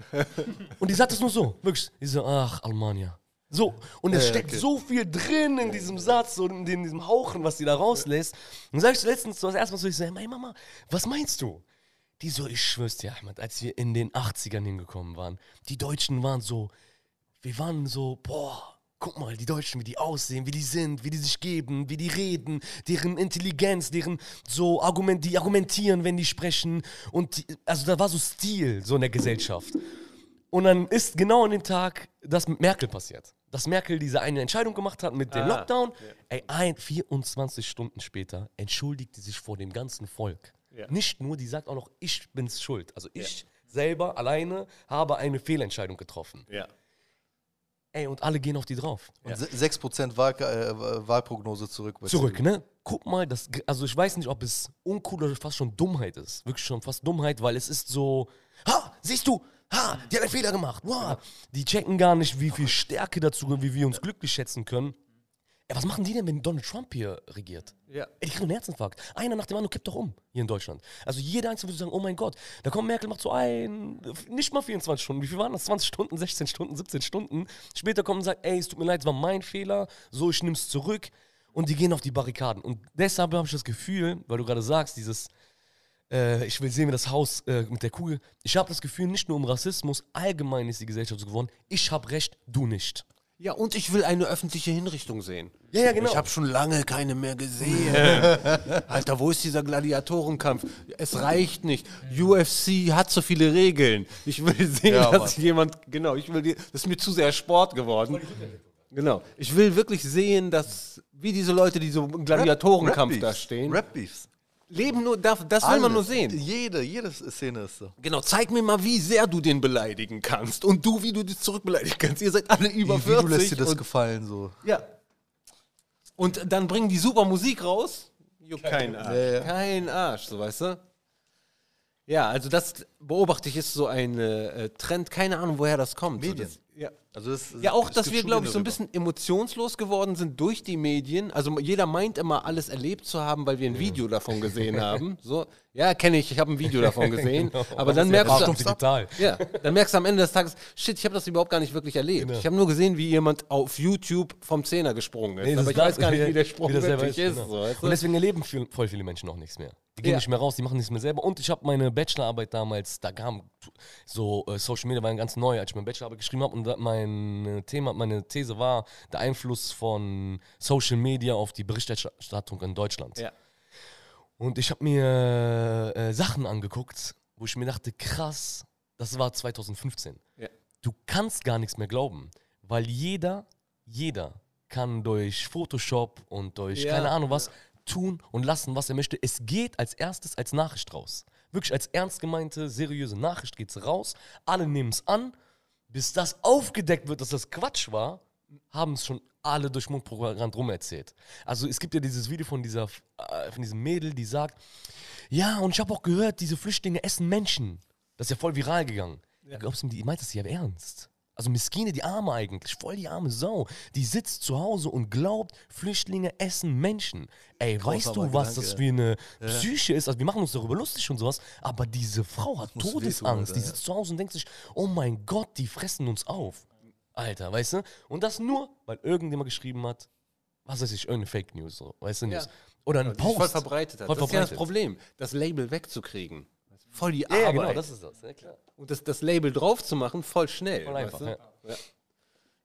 S4: Und die sagt es nur so, wirklich. Die so, ach, Almania. So, und es
S1: Ja,
S4: steckt
S1: okay.
S4: so viel drin in diesem Satz und in diesem Hauchen, was die da rauslässt. Und dann sag ich letztens so das erste Mal so, ich so, hey Mama, was meinst du? Die so, ich schwör's dir, Ahmed, als wir in den achtzigern hingekommen waren, die Deutschen waren so, wir waren so, boah, guck mal, die Deutschen, wie die aussehen, wie die sind, wie die sich geben, wie die reden, deren Intelligenz, deren so Argument, die argumentieren, wenn die sprechen. Und die, also da war so Stil, so in der Gesellschaft. Und dann ist genau an dem Tag das mit Merkel passiert. Dass Merkel diese eine Entscheidung gemacht hat mit dem
S2: Ah,
S4: Lockdown.
S2: ja.
S4: Ey, ein, vierundzwanzig Stunden später entschuldigt die sich vor dem ganzen Volk.
S2: Ja.
S4: Nicht nur, die sagt auch noch, ich bin's schuld. Also ich selber alleine habe eine Fehlentscheidung getroffen.
S2: Ja.
S4: Ey, und alle gehen auf die drauf.
S1: Und se- sechs Prozent Wahl, äh, Wahlprognose zurück. bei
S4: Zurück,
S1: C D U.
S4: ne? Guck mal, das, also ich weiß nicht, ob es uncool oder fast schon Dummheit ist. Wirklich schon fast Dummheit, weil es ist so, ha, siehst du, ha, die hat einen Fehler gemacht. Wow. Die checken gar nicht, wie viel Stärke dazu, wie wir uns glücklich schätzen können. Ey, was machen die denn, wenn Donald Trump hier regiert?
S2: Ja.
S4: Ey, die kriegen einen Herzinfarkt. Einer nach dem anderen kippt doch um hier in Deutschland. Also jeder Einzelne würde sagen, oh mein Gott, da kommt Merkel, macht so ein, nicht mal vierundzwanzig Stunden. Wie viel waren das? zwanzig Stunden, sechzehn Stunden, siebzehn Stunden. Später kommt und sagt, ey, es tut mir leid, es war mein Fehler, so, ich nehm's zurück. Und die gehen auf die Barrikaden. Und deshalb habe ich das Gefühl, weil du gerade sagst, dieses, äh, ich will sehen, wie das Haus äh, mit der Kugel. Ich habe das Gefühl, nicht nur um Rassismus, allgemein ist die Gesellschaft so geworden. Ich habe Recht, du nicht.
S2: Ja, und ich will eine öffentliche Hinrichtung sehen.
S4: Ja, ja, genau.
S2: Ich habe schon lange keine mehr gesehen. Alter, wo ist dieser Gladiatorenkampf? Es reicht nicht. U F C hat so viele Regeln. Ich will sehen,
S1: Ja,
S2: dass jemand, genau, ich will, die- das ist mir zu sehr Sport geworden. Genau. Ich will wirklich sehen, dass, wie diese Leute, die so im Gladiatorenkampf da stehen,
S1: Rap-Beefs.
S2: leben nur, das, das will man nur sehen.
S1: Jede, jede Szene ist so.
S2: Genau, zeig mir mal, wie sehr du den beleidigen kannst und du, wie du dich zurückbeleidigen kannst. Ihr seid alle über
S1: Wie, wie
S2: vierzig.
S1: du lässt dir das
S2: und,
S1: gefallen, so.
S2: ja. Und dann bringen die super Musik raus. Juckt kein Arsch.
S1: Ja, ja.
S2: Kein Arsch, so weißt du? Ja, also das beobachte ich, ist so ein äh, Trend, keine Ahnung, woher das kommt.
S1: Medien.
S2: So, das, ja.
S1: Also das,
S2: Ja, auch,
S1: es
S2: dass
S1: gibt
S2: wir, glaube ich, so ein
S1: Studien
S2: bisschen emotionslos geworden sind durch die Medien. Also jeder meint immer, alles erlebt zu haben, weil wir ein Video davon gesehen haben. So, ja, kenne ich, ich habe ein Video davon gesehen. Aber dann merkst
S4: Achtung,
S2: du,
S4: digital.
S2: ja, dann merkst du am Ende des Tages, shit, ich habe das überhaupt gar nicht wirklich erlebt.
S4: Genau.
S2: Ich habe nur gesehen, wie jemand auf YouTube vom Zehner gesprungen ist.
S4: Nee, das
S2: aber
S4: ist
S2: ich weiß
S4: da-
S2: gar nicht, wie der Sprung
S4: wie das selber
S2: wirklich ist.
S4: genau.
S2: so, weißt du?
S4: Und deswegen erleben viel, voll viele Menschen auch nichts mehr. Die gehen
S2: Ja.
S4: nicht mehr raus, die machen nichts mehr selber. Und ich habe meine Bachelorarbeit damals, da kam so, äh, Social Media war ganz neu, als ich meine Bachelorarbeit geschrieben habe. Und da mein äh, Thema, meine These war der Einfluss von Social Media auf die Berichterstattung in Deutschland.
S2: Ja.
S4: Und ich habe mir äh, Sachen angeguckt, wo ich mir dachte, krass, das war zwanzig fünfzehn.
S2: Ja.
S4: Du kannst gar nichts mehr glauben, weil jeder, jeder kann durch Photoshop und durch
S2: Ja.
S4: keine Ahnung was tun und lassen, was er möchte. Es geht als erstes als Nachricht raus. Wirklich als ernst gemeinte, seriöse Nachricht geht es raus. Alle nehmen es an. Bis das aufgedeckt wird, dass das Quatsch war, haben es schon alle durch Mundpropaganda rum erzählt. Also es gibt ja dieses Video von, dieser, äh, von diesem Mädel, die sagt, ja, und ich habe auch gehört, diese Flüchtlinge essen Menschen. Das ist ja voll viral gegangen. Ja. Glaubst du, die meint das ja ernst? Also Miskine, die Arme eigentlich, voll die arme Sau. Die sitzt zu Hause und glaubt, Flüchtlinge essen Menschen. Ey,
S1: Grausamer
S4: weißt du, was
S1: Gedanke,
S4: das für eine Psyche ist? Also wir machen uns darüber lustig und sowas, aber diese Frau hat
S1: muss
S4: Todesangst.
S1: wehtun, Alter,
S4: die
S1: ja.
S4: sitzt zu Hause und denkt sich, oh mein Gott, die fressen uns auf. Alter, weißt du? Und das nur, weil irgendjemand geschrieben hat, was weiß ich, irgendeine Fake News, so, weißt du, News. Oder ein
S2: Die
S4: Post.
S2: voll verbreitet hat.
S4: Voll
S2: das ist ja das
S4: verbreitet.
S2: Problem, das Label wegzukriegen. Voll die
S4: Ja,
S2: Arbeit.
S4: ja, genau, das ist das, ja klar.
S2: Und das, das Label drauf zu machen, voll schnell.
S4: Voll einfach,
S2: weißt du? ja.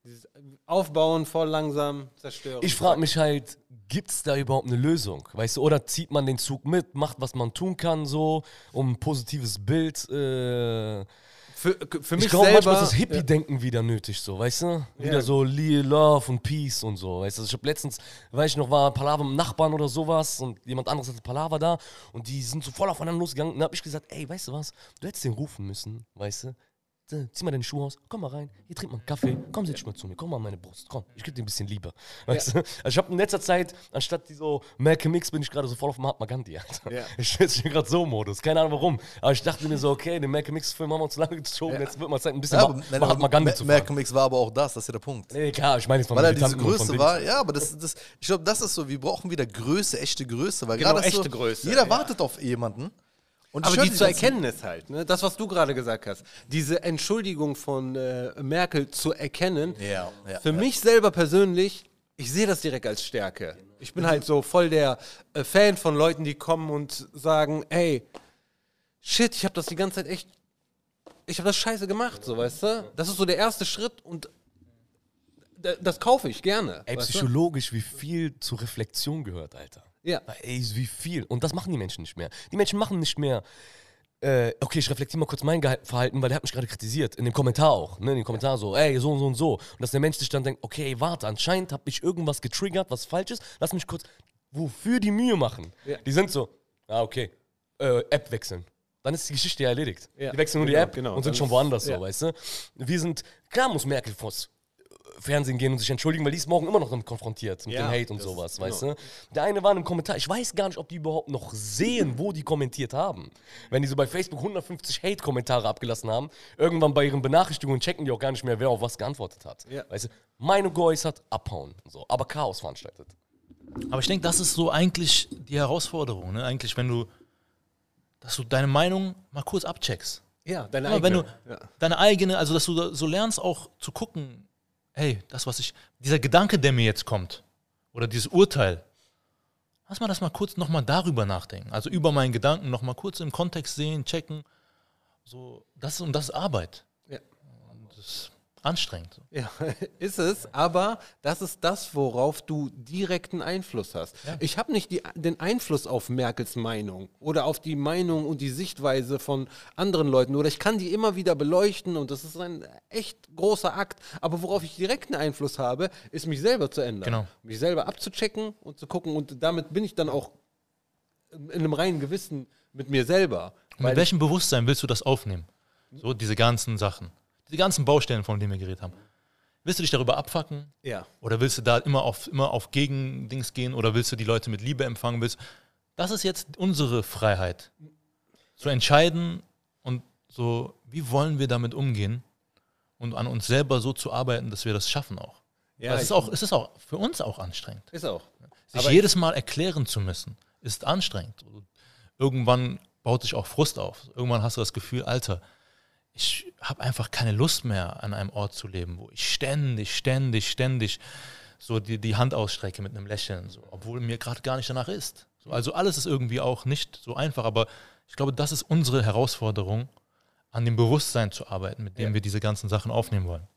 S2: Dieses Aufbauen voll langsam, zerstören.
S4: Ich frage mich halt, gibt es da überhaupt eine Lösung? Weißt du, oder zieht man den Zug mit, macht, was man tun kann, so, um ein positives Bild. Äh,
S2: für, für mich
S4: ich glaube,
S2: selber,
S4: manchmal ist das Hippie-Denken wieder nötig, so, weißt du? Wieder
S2: Ja.
S4: so Love und Peace und so, weißt du? Ich habe letztens, weiß ich noch, war Palaver mit dem Nachbarn oder sowas und jemand anderes hatte Palaver da und die sind so voll aufeinander losgegangen. Und dann habe ich gesagt, ey, weißt du was? Du hättest den rufen müssen, weißt du? Zieh mal deine Schuhe aus, komm mal rein, hier trink mal einen Kaffee, komm, setz dich mal zu mir, komm mal an meine Brust, komm, ich geb dir ein bisschen Liebe. Weißt du? Also ich habe in letzter Zeit, anstatt die so Malcolm X, bin ich gerade so voll auf Mahatma Gandhi, Alter.
S2: Ja.
S4: Ich bin gerade so im Modus, keine Ahnung warum. Aber ich dachte mir so, okay, den Malcolm X-Film haben wir uns lange gezogen,
S2: Ja.
S4: jetzt wird mal Zeit, ein bisschen
S1: Ja,
S4: Ma
S1: aber, nein,
S4: Mahatma
S1: aber
S4: Gandhi
S1: Ma-
S4: zu fahren.
S1: Malcolm X war aber auch das, das ist ja der Punkt.
S4: Nee, klar, ich meine jetzt mal
S1: Weil er
S4: mit
S1: diese
S4: Militanten
S1: Größe
S4: von
S1: war, ja, aber das, das, ich glaube, das ist so, wir brauchen wieder Größe, echte Größe, weil
S2: Genau,
S1: gerade ist
S2: echte
S1: so,
S2: Größe,
S1: jeder
S2: ja.
S1: wartet auf jemanden. Und
S2: aber
S1: ich hör
S2: die zu
S1: ganzen-
S2: erkennen ist halt, ne? Das, was du gerade gesagt hast, diese Entschuldigung von äh, Merkel zu erkennen,
S1: Ja, ja,
S2: für
S1: ja.
S2: mich selber persönlich, ich sehe das direkt als Stärke. Ich bin halt so voll der äh, Fan von Leuten, die kommen und sagen, ey, shit, ich habe das die ganze Zeit echt, ich habe das scheiße gemacht, so, weißt du? Das ist so der erste Schritt und d- das kaufe ich gerne.
S4: Ey,
S2: weißt du?
S4: psychologisch, wie viel zur Reflexion gehört, Alter.
S2: Ja.
S4: Ey, wie viel. Und das machen die Menschen nicht mehr. Die Menschen machen nicht mehr, äh, okay, ich reflektiere mal kurz mein Geha- Verhalten, weil der hat mich gerade kritisiert. In dem Kommentar auch, ne, in dem Kommentar so, ey, so und so und so. Und dass der Mensch sich dann denkt, okay, warte, anscheinend habe ich irgendwas getriggert, was falsch ist. Lass mich kurz, wofür die Mühe machen?
S2: Ja.
S4: Die sind so, ah, okay, äh, App wechseln. Dann ist die Geschichte ja erledigt.
S2: Ja.
S4: Die wechseln nur
S2: Genau,
S4: die App
S2: genau.
S4: und sind
S2: Dann
S4: schon
S2: ist-
S4: woanders
S2: ja.
S4: so, weißt du? Wir sind, klar muss Merkel vors Fernsehen gehen und sich entschuldigen, weil die ist morgen immer noch damit konfrontiert mit
S2: Ja,
S4: dem Hate und
S2: das
S4: sowas,
S2: ist-
S4: weißt
S2: genau.
S4: du? Der eine war in einem Kommentar, ich weiß gar nicht, ob die überhaupt noch sehen, wo die kommentiert haben. Wenn die so bei Facebook hundertfünfzig Hate-Kommentare abgelassen haben, irgendwann bei ihren Benachrichtigungen checken die auch gar nicht mehr, wer auf was geantwortet hat.
S2: Ja.
S4: Weißt du? Meinung geäußert, abhauen. So. Aber Chaos veranstaltet.
S3: Aber ich denke, das ist so eigentlich die Herausforderung, ne? Eigentlich, wenn du, dass du deine Meinung mal kurz abcheckst.
S2: Ja, deine
S3: Aber wenn du
S2: eigene. Ja.
S3: deine eigene, also dass du da so lernst auch zu gucken, hey, das, was ich, dieser Gedanke, der mir jetzt kommt, oder dieses Urteil, lass mal das mal kurz nochmal darüber nachdenken. Also über meinen Gedanken nochmal kurz im Kontext sehen, checken. So, das, und das ist Arbeit.
S2: Ja.
S3: Und das ist anstrengend. So.
S2: Ja, ist es, aber das ist das, worauf du direkten Einfluss hast. Ich habe nicht die, den Einfluss auf Merkels Meinung oder auf die Meinung und die Sichtweise von anderen Leuten oder ich kann die immer wieder beleuchten und das ist ein echt großer Akt, aber worauf ich direkten Einfluss habe, ist mich selber zu ändern.
S3: Genau.
S2: Mich selber abzuchecken und zu gucken und damit bin ich dann auch in einem reinen Gewissen mit mir selber.
S3: Und mit welchem Bewusstsein willst du das aufnehmen? So, diese ganzen Sachen. Die ganzen Baustellen, von denen wir geredet haben. Willst du dich darüber abfacken?
S2: Ja.
S3: Oder willst du da immer auf, immer auf Gegendings gehen? Oder willst du die Leute mit Liebe empfangen? Willst, das ist jetzt unsere Freiheit. Zu entscheiden und so, wie wollen wir damit umgehen? Und an uns selber so zu arbeiten, dass wir das schaffen auch.
S2: Ja,
S3: Weil es,
S2: ich-
S3: ist auch es ist auch für uns auch anstrengend.
S2: Ist auch.
S3: Sich
S2: Aber
S3: jedes Mal erklären zu müssen, ist anstrengend. Irgendwann baut sich auch Frust auf. Irgendwann hast du das Gefühl, Alter, ich habe einfach keine Lust mehr, an einem Ort zu leben, wo ich ständig, ständig, ständig so die, die Hand ausstrecke mit einem Lächeln, so, obwohl mir gerade gar nicht danach ist. So, also alles ist irgendwie auch nicht so einfach, aber ich glaube, das ist unsere Herausforderung, an dem Bewusstsein zu arbeiten, mit dem
S2: Ja.
S3: wir diese ganzen Sachen aufnehmen wollen.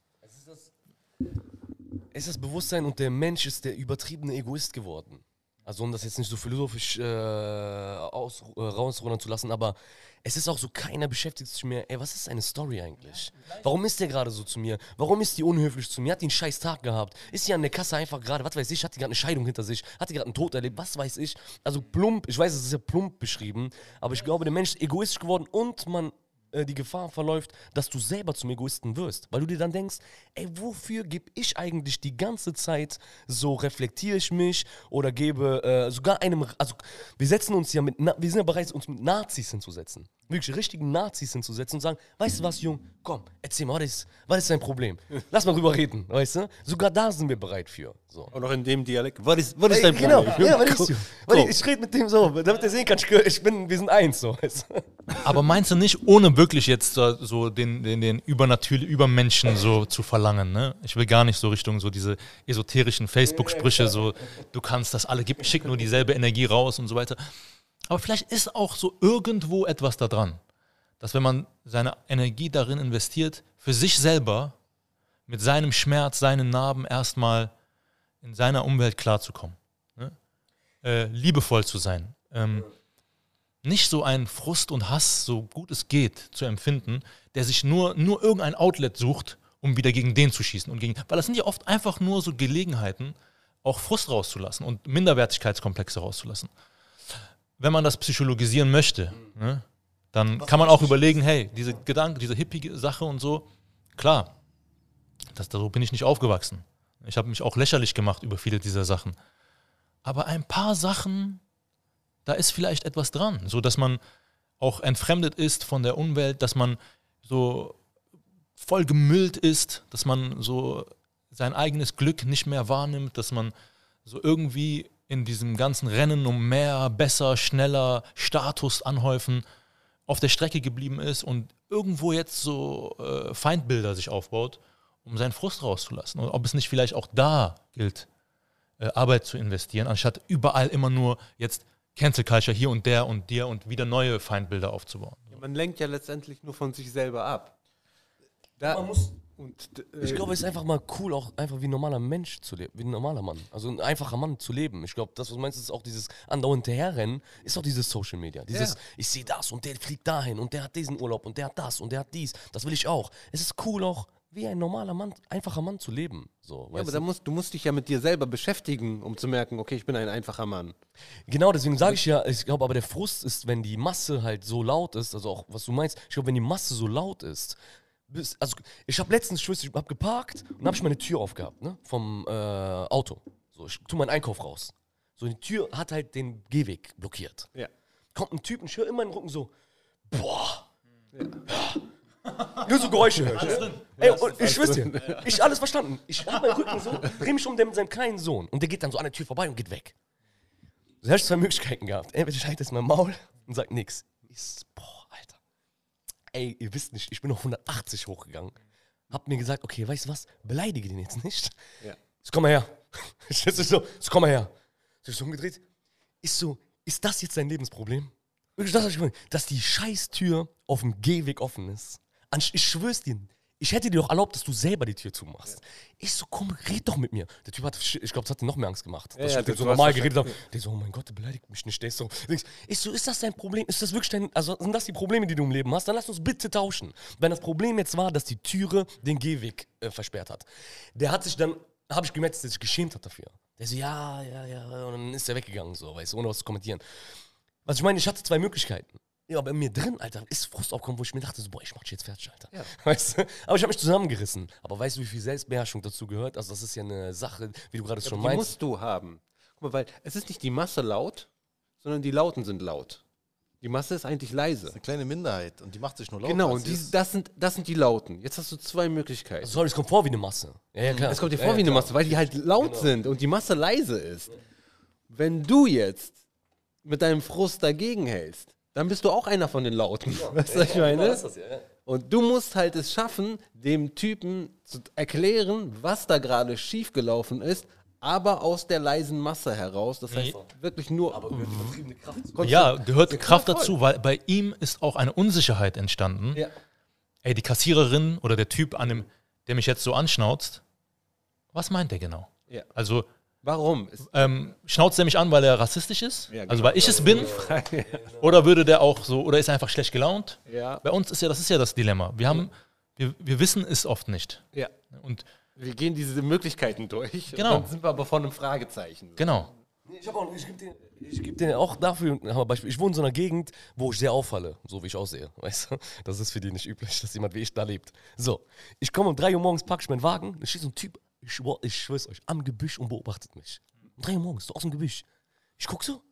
S4: Es ist das Bewusstsein und der Mensch ist der übertriebene Egoist geworden. Also um das jetzt nicht so philosophisch äh, aus, äh, rausrudern zu lassen, aber es ist auch so, keiner beschäftigt sich mehr, ey, was ist seine Story eigentlich? Warum ist der gerade so zu mir? Warum ist die unhöflich zu mir? Hat die einen scheiß Tag gehabt? Ist die an der Kasse einfach gerade, was weiß ich, hat die gerade eine Scheidung hinter sich? Hat die gerade einen Tod erlebt? Was weiß ich? Also plump, ich weiß, es ist ja plump beschrieben, aber ich glaube, der Mensch ist egoistisch geworden und man äh, die Gefahr verläuft, dass du selber zum Egoisten wirst. Weil du dir dann denkst, ey, wofür gebe ich eigentlich die ganze Zeit so, reflektiere ich mich oder gebe äh, sogar einem, also wir setzen uns ja mit, Na- wir sind ja bereit, uns mit Nazis hinzusetzen. Wirklich richtigen Nazis hinzusetzen und sagen, weißt du was, Jung, komm, erzähl mal, was ist, was ist dein Problem? Lass mal drüber reden, weißt du? Sogar da sind wir bereit für. So.
S2: auch noch in dem Dialekt. Was ist, was ist
S4: Ey,
S2: dein
S4: genau,
S2: Problem?
S4: ja, was ist,
S2: Komm.
S4: weil ich, ich rede mit dem so, damit er sehen kann, ich, ich bin, wir sind eins, so, weißt du?
S3: Aber meinst du nicht, ohne wirklich jetzt so, so den, den, den übernatürlichen Übermenschen so zu verlangen, ne? Ich will gar nicht so Richtung so diese esoterischen Facebook-Sprüche, so du kannst das alle, gib, schick nur dieselbe Energie raus und so weiter. Aber vielleicht ist auch so irgendwo etwas da dran, dass wenn man seine Energie darin investiert, für sich selber mit seinem Schmerz, seinen Narben erstmal in seiner Umwelt klarzukommen. Ne? Äh, liebevoll zu sein. Ähm, nicht so einen Frust und Hass, so gut es geht, zu empfinden, der sich nur, nur irgendein Outlet sucht, um wieder gegen den zu schießen. Und gegen, weil das sind ja oft einfach nur so Gelegenheiten, auch Frust rauszulassen und Minderwertigkeitskomplexe rauszulassen. Wenn man das psychologisieren möchte, ne, dann kann man auch überlegen, hey, diese Gedanken, diese hippie Sache und so, klar, das, so bin ich nicht aufgewachsen. Ich habe mich auch lächerlich gemacht über viele dieser Sachen. Aber ein paar Sachen, da ist vielleicht etwas dran, so dass man auch entfremdet ist von der Umwelt, dass man so voll gemüllt ist, dass man so sein eigenes Glück nicht mehr wahrnimmt, dass man so irgendwie in diesem ganzen Rennen um mehr, besser, schneller, Status anhäufen, auf der Strecke geblieben ist und irgendwo jetzt so äh, Feindbilder sich aufbaut, um seinen Frust rauszulassen. Und ob es nicht vielleicht auch da gilt, äh, Arbeit zu investieren, anstatt überall immer nur jetzt Cancel Culture hier und der und dir und wieder neue Feindbilder aufzubauen.
S2: Ja, man lenkt ja letztendlich nur von sich selber ab. Da,
S4: Man muss,
S2: und, äh,
S4: ich glaube, es ist einfach mal cool, auch einfach wie ein normaler Mensch zu leben, wie ein normaler Mann. Also ein einfacher Mann zu leben. Ich glaube, das, was du meinst, ist auch dieses andauernde Herrennen, ist auch dieses Social Media. Dieses,
S2: Ja.
S4: ich sehe das und der fliegt dahin und der hat diesen Urlaub und der hat das und der hat dies. Das will ich auch. Es ist cool auch, wie ein normaler Mann, einfacher Mann zu leben. So,
S2: ja,
S4: weißt
S2: aber
S4: du?
S2: da musst, du musst dich ja mit dir selber beschäftigen, um zu merken, okay, ich bin ein einfacher Mann.
S4: Genau, deswegen sage ich ja, ich glaube aber der Frust ist, wenn die Masse halt so laut ist, also auch was du meinst, ich glaube, wenn die Masse so laut ist, bis, also ich habe letztens, ich weiß, ich habe geparkt und habe ich meine Tür aufgehabt, ne, vom äh, Auto. So, ich tue meinen Einkauf raus. So, die Tür hat halt den Gehweg blockiert.
S2: Ja.
S4: Kommt ein Typ und ich höre immer in den Rücken so, boah. Ja. Nur so Geräusche höre ich. Ne? Ey, und ich schwör's dir, ich alles verstanden. Ich habe meinen Rücken so, dreh mich um den mit seinem kleinen Sohn und der geht dann so an der Tür vorbei und geht weg. Da hast du zwei Möglichkeiten gehabt. Entweder ich halte jetzt mein Maul und sag nix. Ich, boah, Alter. Ey, ihr wisst nicht, ich bin auf hundertachtzig hochgegangen. Hab mir gesagt, okay, weißt du was, beleidige den jetzt nicht.
S2: Ja.
S4: So, komm mal her. Ich so, so, komm mal her. So, ich so umgedreht. Ist so, ist das jetzt dein Lebensproblem? Wirklich, das hab ich gemeint, dass die Scheißtür auf dem Gehweg offen ist. Anst- Ich schwör's dir, ich hätte dir doch erlaubt, dass du selber die Tür zumachst. Ja. Ich so, komm, red doch mit mir. Der Typ hat, ich glaube, das hat ihm noch mehr Angst gemacht.
S2: Ja,
S4: dass
S2: ja,
S4: ich mit dem so
S2: du hast
S4: normal
S2: das
S4: geredet
S2: ja.
S4: habe. Der so, oh mein Gott, der beleidigt mich nicht. Der ist so, ich so, ist das dein Problem? Ist das wirklich dein, also sind das die Probleme, die du im Leben hast? Dann lass uns bitte tauschen. Wenn das Problem jetzt war, dass die Türe den Gehweg äh, versperrt hat. Der hat sich dann, habe ich gemerkt, dass er sich geschämt hat dafür. Der so, ja, ja, ja, und dann ist er weggegangen, so, weißt du, ohne was zu kommentieren. Was ich meine, ich hatte zwei Möglichkeiten. Ja, aber in mir drin, Alter, ist Frust aufgekommen, wo ich mir dachte, so, boah, ich mach dich jetzt fertig, Alter. Ja. Weißt du? Aber ich habe mich zusammengerissen. Aber weißt du, wie viel Selbstbeherrschung dazu gehört? Also das ist ja eine Sache, wie du gerade
S2: Ja,
S4: schon
S2: die
S4: meinst.
S2: musst du haben. Guck mal, weil es ist nicht die Masse laut, sondern die Lauten sind laut. Die Masse ist eigentlich leise.
S1: Das ist eine kleine Minderheit und die macht sich nur laut.
S2: Genau,
S1: als
S2: und
S1: sie
S2: die,
S1: ist.
S2: das, sind, das sind die Lauten. Jetzt hast du zwei Möglichkeiten.
S4: Also, sorry, es kommt vor wie eine Masse. Ja, ja, klar.
S2: Es kommt dir
S4: ja,
S2: vor
S4: ja,
S2: wie eine
S4: klar.
S2: Masse, weil die halt laut
S4: Genau.
S2: sind und die Masse leise ist. Wenn du jetzt mit deinem Frust dagegen hältst, dann bist du auch einer von den Lauten. Weißt du, was ich meine?
S4: Genau, das ist das, ja, ja.
S2: Und du musst halt es schaffen, dem Typen zu erklären, was da gerade schiefgelaufen ist, aber aus der leisen Masse heraus. Das heißt, wirklich nur.
S4: Aber übertriebene Kraft.
S3: Ja, gehört Kraft
S2: voll.
S3: dazu, weil bei ihm ist auch eine Unsicherheit entstanden.
S2: Ja.
S3: Ey, die Kassiererin oder der Typ, an dem, der mich jetzt so anschnauzt, was meint der genau?
S2: Ja.
S3: Also,
S2: Warum? Es-
S3: ähm, schnauzt er mich an, weil er rassistisch ist?
S2: Ja, genau.
S3: Also, weil ich es bin? Oder würde der auch so, oder ist er einfach schlecht gelaunt?
S2: Ja.
S3: Bei uns ist ja, das ist ja das Dilemma. Wir haben, wir, wir wissen es oft nicht.
S2: Ja.
S3: Und
S2: Wir gehen diese Möglichkeiten durch.
S3: Genau.
S2: Und dann sind wir aber vor einem Fragezeichen.
S3: genau.
S4: Ich, hab auch, ich gebe dir, ich geb dir auch dafür ein Hammerbeispiel. Ich wohne in so einer Gegend, wo ich sehr auffalle, so wie ich aussehe. Weißt du? Das ist für die nicht üblich, dass jemand wie ich da lebt. So, ich komme um drei Uhr morgens, packe ich meinen Wagen, da steht so ein Typ, ich, schwör- ich schwör's euch, am Gebüsch und beobachtet mich. Um drei Uhr morgens, so aus dem Gebüsch. Ich guck so.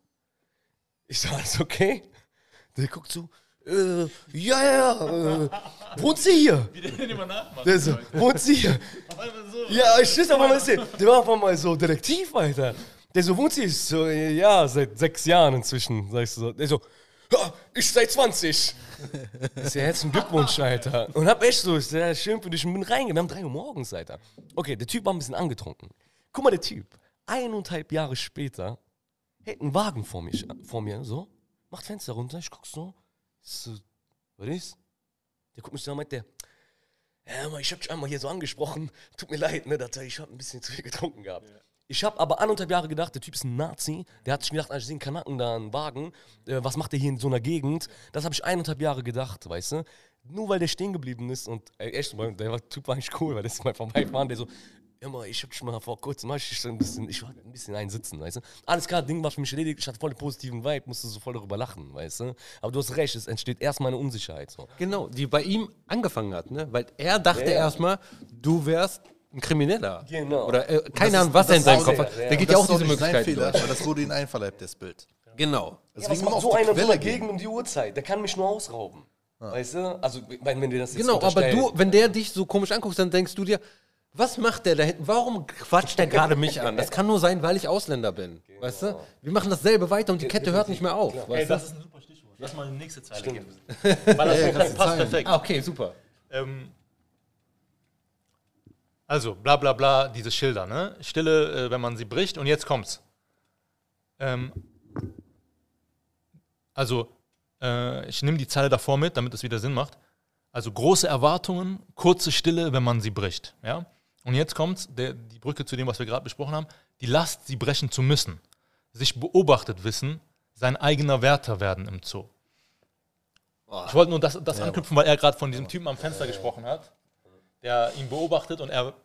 S4: Ich so, alles okay? Der guckt so, äh, ja, ja, ja, äh, wohnt sie hier? Der so, wohnt sie hier? Ja, ich weiß aber mal, der war einfach mal so Detektiv, Alter. Der so, wohnt sie? Ich so, ja, seit sechs Jahren inzwischen, sagst du so. Der so, ja, ich seit zwanzig. Ich so, herzlichen Glückwunsch, Alter. Und hab echt so, ist ja schön für dich und bin reingegangen. Wir haben drei Uhr morgens, Alter. Okay, der Typ war ein bisschen angetrunken. Guck mal, der Typ, eineinhalb Jahre später, hält einen Wagen vor, mich, vor mir, so, macht Fenster runter, ich guck so, so, was ist? Der guckt mich so an, meint der, ja, aber ich hab dich einmal hier so angesprochen, tut mir leid, ne, dass ich hab ein bisschen zu viel getrunken gehabt. Ja. Ich habe aber anderthalb Jahre gedacht, der Typ ist ein Nazi. Der hat sich gedacht, als ich sehe einen Kanaken da, einen Wagen, äh, was macht der hier in so einer Gegend? Das habe ich eineinhalb Jahre gedacht, weißt du? Nur weil der stehen geblieben ist und ey, echt, der war, Typ war eigentlich cool, weil das ist mal vorbeifahren, der so, immer, ich hab dich mal vor kurzem, ich, ein bisschen, ich war ein bisschen einsitzen, weißt du? Alles klar, Ding war für mich erledigt, ich hatte voll den positiven Vibe, musste so voll darüber lachen, weißt du? Aber du hast recht, es entsteht erstmal eine Unsicherheit. So.
S2: Genau, die bei ihm angefangen hat, ne? Weil er dachte
S4: Ja, ja.
S2: erstmal, du wärst ein Krimineller.
S4: Genau.
S2: Oder äh, keine
S1: Das
S2: Ahnung,
S1: ist-
S2: was er in
S1: das
S2: seinem
S1: ist
S2: Kopf
S1: auch-
S2: hat.
S4: ja.
S2: Der geht
S1: Das
S2: ja auch
S1: ist
S2: diese
S1: nicht sein
S2: Möglichkeit
S1: Fehler,
S2: durch.
S1: weil das wurde ihnen einverleibt, das Bild.
S2: Genau.
S4: Ja,
S1: Deswegen
S4: was
S1: immer
S4: macht
S1: auf
S4: so
S1: die
S4: einer in so
S1: Quelle
S4: einer
S1: gehen.
S4: Gegend um die Uhrzeit? Der kann mich nur ausrauben. Weißt du? Also, wenn, wenn dir das jetzt
S2: Genau, aber
S4: unterstellt.
S2: du, wenn der dich so komisch anguckst, dann denkst du dir, was macht der da hinten? Warum quatscht der gerade mich an? Das kann nur sein, weil ich Ausländer bin. Weißt du? Wir machen dasselbe weiter und die Kette hört nicht mehr auf.
S3: Ey,
S2: Weißt du?
S3: das ist ein super Stichwort. Lass mal die nächste Zeile gehen. Weil das
S1: Ja,
S3: so
S1: kannst du
S3: passt
S1: zeigen.
S3: perfekt.
S2: Ah, okay, super.
S3: Ähm, also, bla bla bla, diese Schilder, ne? Stille, äh, wenn man sie bricht. Und jetzt kommt's. Ähm, also, äh, ich nehme die Zeile davor mit, damit es wieder Sinn macht. Also, große Erwartungen, kurze Stille, wenn man sie bricht. Ja? Und jetzt kommt's, der, die Brücke zu dem, was wir gerade besprochen haben. Die Last, sie brechen zu müssen. Sich beobachtet wissen, sein eigener Wärter werden im Zoo. Ich wollte nur das, das anknüpfen, weil er gerade von diesem Typen am Fenster gesprochen hat, der ihn beobachtet und er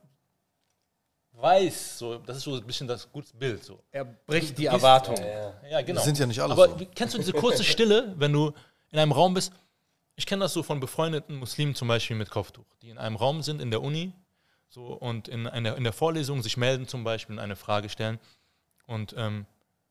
S3: weiß, so, das ist so ein bisschen das gute Bild. So.
S2: Er bricht die Erwartung.
S3: Ja, genau.
S1: Das sind ja nicht alle
S3: Aber
S1: so.
S3: wie- kennst du diese kurze Stille, wenn du in einem Raum bist? Ich kenne das so von befreundeten Muslimen zum Beispiel mit Kopftuch, die in einem Raum sind, in der Uni, so, und in, in, der, in der Vorlesung sich melden zum Beispiel und eine Frage stellen und ähm,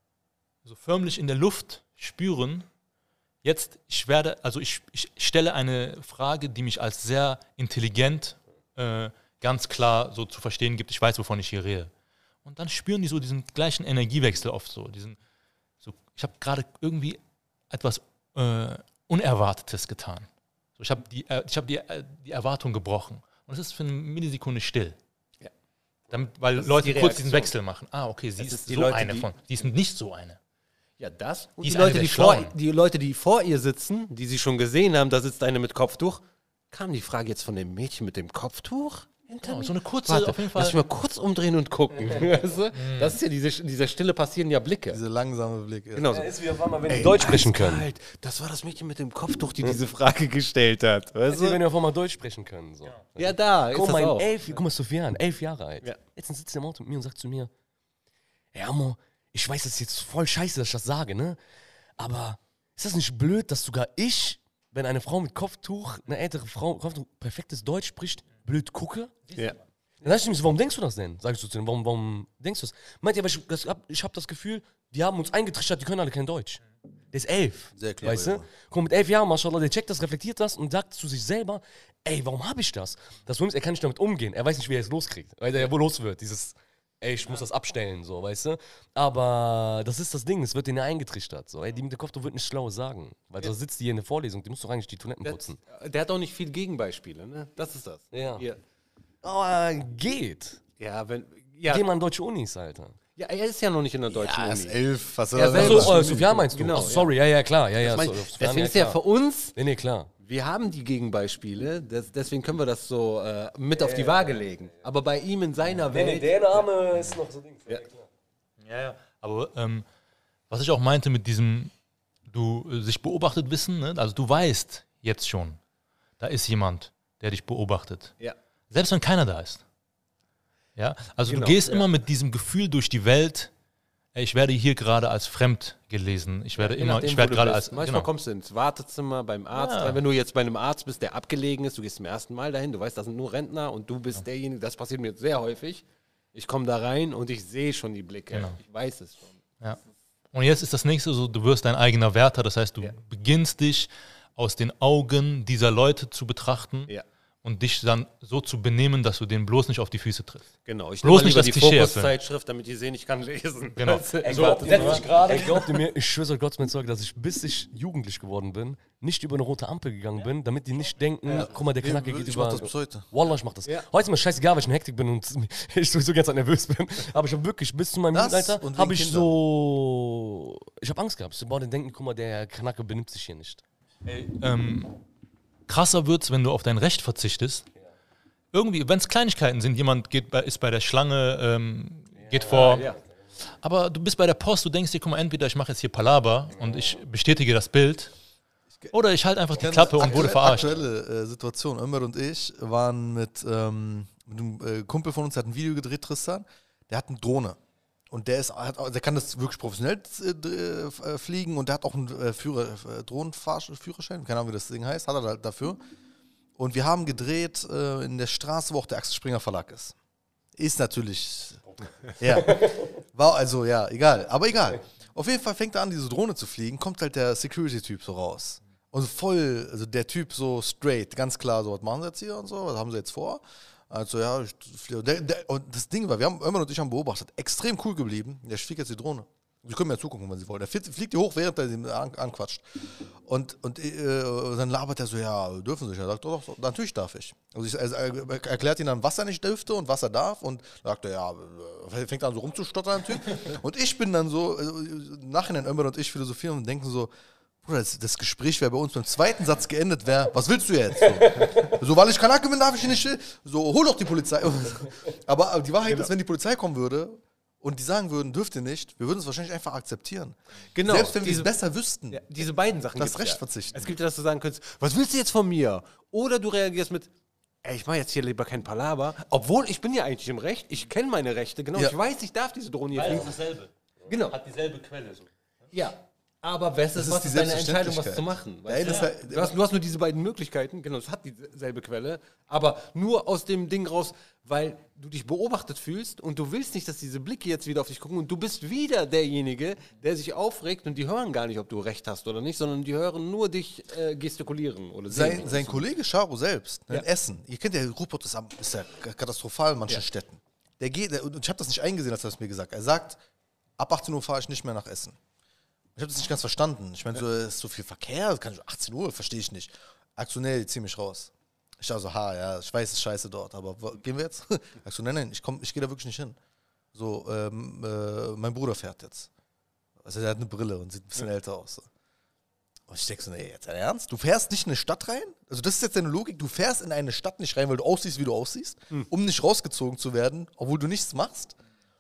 S3: so förmlich in der Luft spüren, jetzt, ich werde, also ich, ich stelle eine Frage, die mich als sehr intelligent äh, ganz klar so zu verstehen gibt, ich weiß, wovon ich hier rede. Und dann spüren die so diesen gleichen Energiewechsel oft so, diesen, so ich habe gerade irgendwie etwas äh, Unerwartetes getan. So, ich habe die, äh, ich hab die, äh, die Erwartung gebrochen. Und es ist für eine Millisekunde still.
S2: Ja.
S3: Damit, weil
S2: Das ist
S3: Leute
S2: die
S3: kurz diesen
S2: Reaktion.
S3: Wechsel machen. Ah, okay, sie
S2: Das
S3: ist,
S2: ist die
S3: so
S2: Leute,
S3: eine
S2: die-
S3: von. Sie ist nicht so eine.
S2: Ja, das. Und
S3: Die
S2: die,
S3: ist eine
S2: Leute,
S3: der
S2: die, vor,
S3: Schlauen.
S2: die Leute, die vor ihr sitzen, die sie schon gesehen haben, da sitzt eine mit Kopftuch. Kam die Frage jetzt von dem Mädchen mit dem Kopftuch? Hinter
S3: Genau,
S2: mir?
S3: so eine kurze,
S2: Warte,
S3: auf jeden Fall.
S2: lass mich mal kurz umdrehen und gucken. Weißt du? Das ist ja diese, dieser Stille passieren ja Blicke.
S1: Diese langsame Blick.
S2: Genau so.
S4: Ja, ist wie auf einmal, wenn die Deutsch sprechen können.
S2: Halt, das war das Mädchen mit dem Kopftuch, die diese Frage gestellt hat. Weißt
S4: Ist wie
S2: du?
S4: wenn wir auf einmal Deutsch sprechen können. So.
S2: Ja, da ist
S4: Guck
S2: das
S4: mal,
S2: auch.
S4: elf, guck mal, Sofian, elf Jahre alt.
S2: Ja.
S4: Jetzt sitzt er im Auto mit mir und sagt zu mir, ja, Amo, ich weiß, das ist jetzt voll scheiße, dass ich das sage, ne? Aber ist das nicht blöd, dass sogar ich, wenn eine Frau mit Kopftuch, eine ältere Frau mit Kopftuch perfektes Deutsch spricht, blöd gucke?
S2: Ja.
S4: Dann sag ich ihm so, warum denkst du das denn? Sag ich so zu ihm, warum, warum denkst du das? Meint er, weil ich, das, hab- ich habe das Gefühl, die haben uns eingetrichtert, die können alle kein Deutsch. Der ist elf.
S1: Sehr clever,
S4: Weißt du?
S1: Junge.
S4: Guck mal, mit elf Jahren, Maschallah, der checkt das, reflektiert das und sagt zu sich selber, ey, warum habe ich das? Das Problem ist, er kann nicht damit umgehen. Er weiß nicht, wie er es loskriegt. Weil er wo los wird. Dieses, ey, ich muss das abstellen, so, weißt du? Aber das ist das Ding, es wird denen ja eingetrichtert. So. Ey, die mit der Kopftuch wird nicht schlau sagen. Weil da sitzt die hier in der Vorlesung, die muss doch eigentlich die Toiletten
S2: Der,
S4: putzen.
S2: der hat auch nicht viel Gegenbeispiele, ne? Das ist das.
S4: Ja.
S2: Hier.
S4: Aber geht.
S2: Ja, wenn. Ja,
S4: Geh mal an deutsche Unis, Alter.
S2: ja, er ist ja noch nicht in der deutschen
S1: Ja, er
S2: Uni.
S1: ist elf. Was soll
S2: Er
S1: er
S2: selber-
S1: sagen?
S4: Achso, äh, Sofian meinst du?
S2: Genau,
S4: Ach, sorry, ja, ja, klar. Ja, ja,
S2: Ich mein,
S4: so, Sofian,
S2: deswegen
S4: ja,
S2: ist ja
S4: klar.
S2: für uns,
S4: Nee, nee, klar.
S2: wir haben die Gegenbeispiele, das, deswegen können wir das so äh, mit auf die Waage legen. Aber bei ihm in seiner Welt.
S4: der Name ist noch so Ding.
S2: Ja.
S3: Ja, ja. Aber ähm, was ich auch meinte mit diesem, du äh, sich beobachtet wissen, ne? Also du weißt jetzt schon, da ist jemand, der dich beobachtet.
S2: Ja.
S3: Selbst wenn keiner da ist. Ja, also
S2: Genau,
S3: du gehst
S2: ja.
S3: immer mit diesem Gefühl durch die Welt, ey, ich werde hier gerade als fremd gelesen. Ich werde
S2: Je
S3: immer,
S2: nachdem,
S3: ich
S2: wo
S3: werde
S2: du
S3: gerade
S2: bist.
S3: als.
S2: Manchmal
S3: Genau.
S2: kommst du ins Wartezimmer beim Arzt
S3: Ja.
S2: rein. Wenn du jetzt bei einem Arzt bist, der abgelegen ist, du gehst zum ersten Mal dahin, du weißt, das sind nur Rentner und du bist derjenige, das passiert mir sehr häufig. Ich komme da rein und ich sehe schon die Blicke.
S3: Genau.
S2: Ich weiß es schon.
S3: Ja. Und jetzt ist das nächste so, du wirst dein eigener Wärter, das heißt, du
S2: Ja.
S3: beginnst dich aus den Augen dieser Leute zu betrachten
S2: Ja.
S3: und dich dann so zu benehmen, dass du denen bloß nicht auf die Füße trittst.
S2: Genau, ich
S3: Bloß
S2: nehme
S3: nicht
S2: lieber
S3: das
S2: die
S3: Klischee erfüllen.
S2: Fokuszeitschrift, damit die sehen, ich kann lesen.
S3: Genau.
S2: Weißt du,
S3: Ey,
S2: im
S3: so,
S2: Wartezimmer.
S4: gerade. Ey, glaubt ihr mir, ich schwöre Gott mit Zeug, dass ich, bis ich jugendlich geworden bin, nicht über eine rote Ampel gegangen bin, damit die nicht denken, guck mal, der Knacke
S1: Ich
S4: geht
S1: mach
S4: über...
S1: das bis heute.
S4: Wallah, ich mach das.
S2: Ja.
S4: Heute ist mir scheißegal, weil ich in Hektik bin und ich sowieso ganz nervös bin. Aber ich habe wirklich bis zu meinem
S1: Das
S4: Jugendalter,
S1: und
S4: habe
S1: wegen
S4: ich
S1: Kindern.
S4: so... Ich habe Angst gehabt. Ich so, boah, dann denken, guck mal, der Knacke benimmt sich hier nicht.
S3: Ähm, krasser wird's, wenn du auf dein Recht verzichtest irgendwie, wenn es Kleinigkeiten sind, jemand geht bei, ist bei der Schlange, ähm, geht vor.
S2: Ja.
S3: Aber du bist bei der Post, du denkst dir, guck mal, entweder ich mache jetzt hier Palaver und ich bestätige das Bild oder ich halte einfach die Klappe und wurde verarscht.
S1: Aktuelle äh, Situation. Ömer und ich waren mit, ähm, mit einem äh, Kumpel von uns, der hat ein Video gedreht, Tristan, der hat eine Drohne. Und der, ist, hat, der kann das wirklich professionell äh, fliegen und der hat auch einen äh, Führer, äh, Drohnenführerschein, keine Ahnung, wie das Ding heißt, hat er halt dafür. Und wir haben gedreht äh, in der Straße, wo auch der Axel Springer Verlag ist. Ist natürlich, ja, war also, ja, egal, aber egal. Auf jeden Fall fängt er an, diese Drohne zu fliegen, kommt halt der Security-Typ so raus. Und voll, also der Typ so straight, ganz klar, so, was machen sie jetzt hier und so, was haben sie jetzt vor? Also, ja, ich fliege. Der, der, und das Ding war, wir haben, Ömer und ich haben beobachtet, extrem cool geblieben, der fliegt jetzt die Drohne. Sie können mir ja zugucken, wenn Sie wollen. Der fliegt die hoch, während er sie an, anquatscht. Und, und äh, dann labert er so, ja, dürfen Sie nicht. Er sagt, doch, doch, natürlich darf ich. Also ich, er erklärt ihm dann, was er nicht dürfte und was er darf. Und sagt er, ja, fängt an so rumzustottern, der Typ. Und ich bin dann so, also, nachhinein Ömer und ich philosophieren und denken so, Bruder, das, das Gespräch wäre bei uns beim zweiten Satz geendet, wäre, was willst du jetzt? So, so weil ich Kanake bin, darf ich nicht, so, hol doch die Polizei. Aber die Wahrheit ist, wenn die Polizei kommen würde, und die sagen würden, dürft ihr nicht, wir würden es wahrscheinlich einfach akzeptieren.
S2: Genau.
S1: Selbst wenn wir
S2: Diese-
S1: es besser wüssten.
S2: Ja, diese beiden Sachen.
S1: Das
S2: gibt's
S1: Recht
S2: ja.
S1: verzichten.
S2: Es gibt ja, dass du sagen könntest, was willst du jetzt von mir? Oder du reagierst mit, ey, ich mache jetzt hier lieber kein Palaver, obwohl ich bin ja eigentlich im Recht, ich kenne meine Rechte, genau,
S1: Ja.
S2: ich weiß, ich darf diese Drohne hier
S3: Weil
S2: fliegen.
S3: es dasselbe.
S2: Genau.
S3: Hat dieselbe Quelle. So.
S2: Ja. Aber was ist,
S1: ist
S2: was
S1: die
S2: ist deine Entscheidung, was
S1: Selbstverständlichkeit.
S2: zu machen?
S1: Ja,
S2: Weißt
S1: das
S2: du?
S1: ist halt-
S2: du, hast, du hast nur diese beiden Möglichkeiten, genau, es hat dieselbe Quelle, aber nur aus dem Ding raus, weil du dich beobachtet fühlst und du willst nicht, dass diese Blicke jetzt wieder auf dich gucken und du bist wieder derjenige, der sich aufregt und die hören gar nicht, ob du recht hast oder nicht, sondern die hören nur dich äh, gestikulieren oder sehen.
S1: Sein, sein Kollege Charo selbst, ne,
S2: Ja.
S1: in Essen, ihr kennt ja, Ruhrpott ist, am- ist ja katastrophal in manchen
S2: Ja.
S1: Städten. Der geht, der, und ich habe das nicht eingesehen, als er das mir gesagt hat. Er sagt, ab achtzehn Uhr fahre ich nicht mehr nach Essen. Ich habe das nicht ganz verstanden. Ich meine, so, es ist so viel Verkehr, kann ich, achtzehn Uhr, verstehe ich nicht. Aktionell, zieh mich raus. Ich dachte so, ha, ja, ich weiß, es ist scheiße dort, aber wo, gehen wir jetzt? Ich so, nein, nein, ich, komm, ich gehe da wirklich nicht hin. So, ähm, äh, mein Bruder fährt jetzt. Also der hat eine Brille und sieht ein bisschen älter aus. So. Und ich denke so, nee, jetzt dein Ernst? Du fährst nicht in eine Stadt rein? Also das ist jetzt deine Logik, du fährst in eine Stadt nicht rein, weil du aussiehst, wie du aussiehst, um nicht rausgezogen zu werden, obwohl du nichts machst?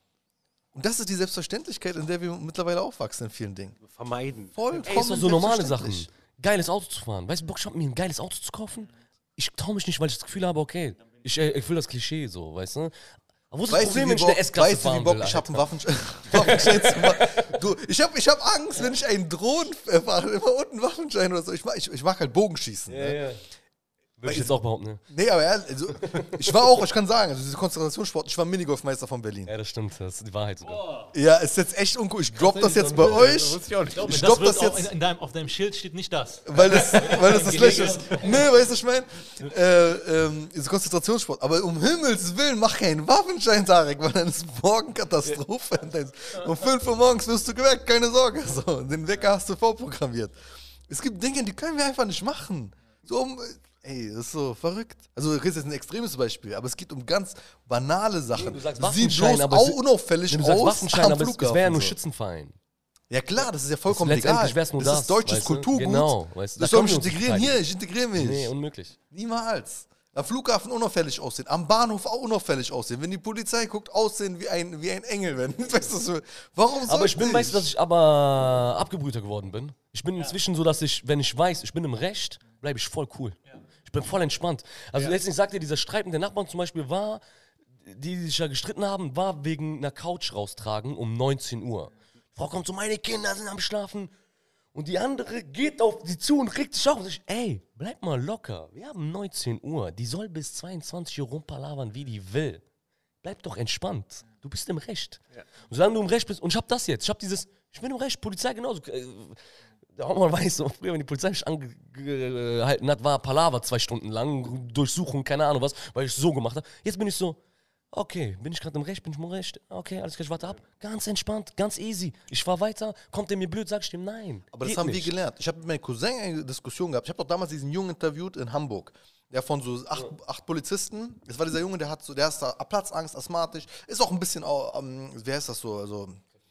S1: Und das ist die Selbstverständlichkeit, in der wir mittlerweile aufwachsen in vielen Dingen.
S2: Vermeiden.
S1: Vollkommen
S4: Ey, ist doch so normale Sachen.
S1: selbstverständlich.
S4: Geiles Auto zu fahren. Weißt du, Bock, ich hab mir ein geiles Auto zu kaufen. Ich trau mich nicht, weil ich das Gefühl habe, okay, ich äh, erfülle das Klischee so, weißt du? Aber wo ist das
S1: Weißt du,
S4: Problem,
S1: wie
S4: wenn ich eine
S1: Bock,
S4: S-Klasse
S1: weißt du, wie
S4: fahren
S1: Bock
S4: will,
S1: ich habe einen
S4: Alter?
S1: Waffenschein, Waffenschein zu machen. Du, ich habe ich hab Angst, wenn ich einen Drohnen fahre, immer unten Waffenschein oder so. Ich mag, ich, ich mag halt Bogenschießen. Ne?
S4: Ja, ja. Würde ich jetzt auch behaupten, ne?
S1: Nee, aber ehrlich, also, ich war auch, ich kann sagen, also diese Konzentrationssport, ich war Minigolfmeister von Berlin.
S4: Ja, das stimmt, das ist die Wahrheit sogar.
S1: Ja, ist jetzt echt uncool. Ich drop das jetzt bei euch.
S2: ich auch nicht.
S3: Ich
S1: Ich
S3: glaube,
S1: glaub,
S3: das
S1: das
S3: wird auch
S1: jetzt-
S3: in, in deinem, auf deinem Schild steht nicht das.
S1: Weil das, weil das das Schlechte ist. Nee, weißt du, ich meine, äh, ähm, ist Konzentrationssport. Aber um Himmels Willen, mach keinen Waffenschein, Tarek, weil dann ist morgen Katastrophe. Um fünf Uhr morgens wirst du geweckt, keine Sorge. So, den Wecker hast du vorprogrammiert. Es gibt Dinge, die können wir einfach nicht machen. So um, ey, das ist so verrückt. Also, das ist jetzt ein extremes Beispiel, aber es geht um ganz banale Sachen.
S4: Nee, du sagst
S1: Sieht
S4: Waffenschein,
S1: bloß
S4: aber
S1: auch
S4: es-
S1: unauffällig
S4: Du sagst
S1: aus
S4: Waffenschein,
S1: am
S4: aber es, es
S1: Flughafen
S4: wäre ja nur
S1: so.
S4: Schützenverein.
S1: Ja klar, das ist ja vollkommen
S4: Das-
S1: legal.
S4: letztendlich wär's nur
S1: das
S4: das,
S1: ist deutsches
S4: weißt du?
S1: Kulturgut.
S4: Genau, weißt du, da
S1: Das soll
S4: können
S1: mich
S4: wir uns
S1: integrieren.
S4: nicht
S1: Hier, ich integriere mich.
S4: Nee, unmöglich.
S1: Niemals. Am Flughafen unauffällig aussehen, am Bahnhof auch unauffällig aussehen. Wenn die Polizei guckt, aussehen wie ein, wie ein Engel. Wenn, weißt du, so, warum
S4: Aber ich bin,
S1: sollte
S4: weißt du, dass ich aber abgebrühter geworden bin. Ich bin inzwischen so, dass ich, wenn ich weiß, ich bin im Recht, bleibe ich voll cool. Ich bin voll entspannt. Also letztendlich sagt ihr, dieser Streit mit den Nachbarn zum Beispiel war, die, die sich ja gestritten haben, war wegen einer Couch raustragen um neunzehn Uhr. Die Frau kommt so, meine Kinder sind am Schlafen. Und die andere geht auf die zu und regt sich auf und sagt, ey, bleib mal locker. Wir haben neunzehn Uhr. Die soll bis zweiundzwanzig Uhr rumpalavern, wie die will. Bleib doch entspannt. Du bist im Recht. Und solange du im Recht bist, und ich hab das jetzt, ich hab dieses, ich bin im Recht, Polizei genauso. Äh, Der Hauptmann weiß so, früher, wenn die Polizei mich angehalten hat, war Palaver zwei Stunden lang, Durchsuchung, keine Ahnung was, weil ich so gemacht habe. Jetzt bin ich so, okay, bin ich gerade im Recht, bin ich im Recht, okay, alles klar, ich warte ab. Ganz entspannt, ganz easy. Ich fahr weiter, kommt der mir blöd, sag ich dem nein.
S1: Aber das
S4: Geht
S1: haben
S4: nicht.
S1: wir gelernt. Ich habe mit meinem Cousin eine Diskussion gehabt. Ich habe doch damals diesen Jungen interviewt in Hamburg. Der von so acht, acht Polizisten. Das war dieser Junge, der hat so, der ist da Platzangst, asthmatisch. Ist auch ein bisschen, ähm, wie heißt das so, also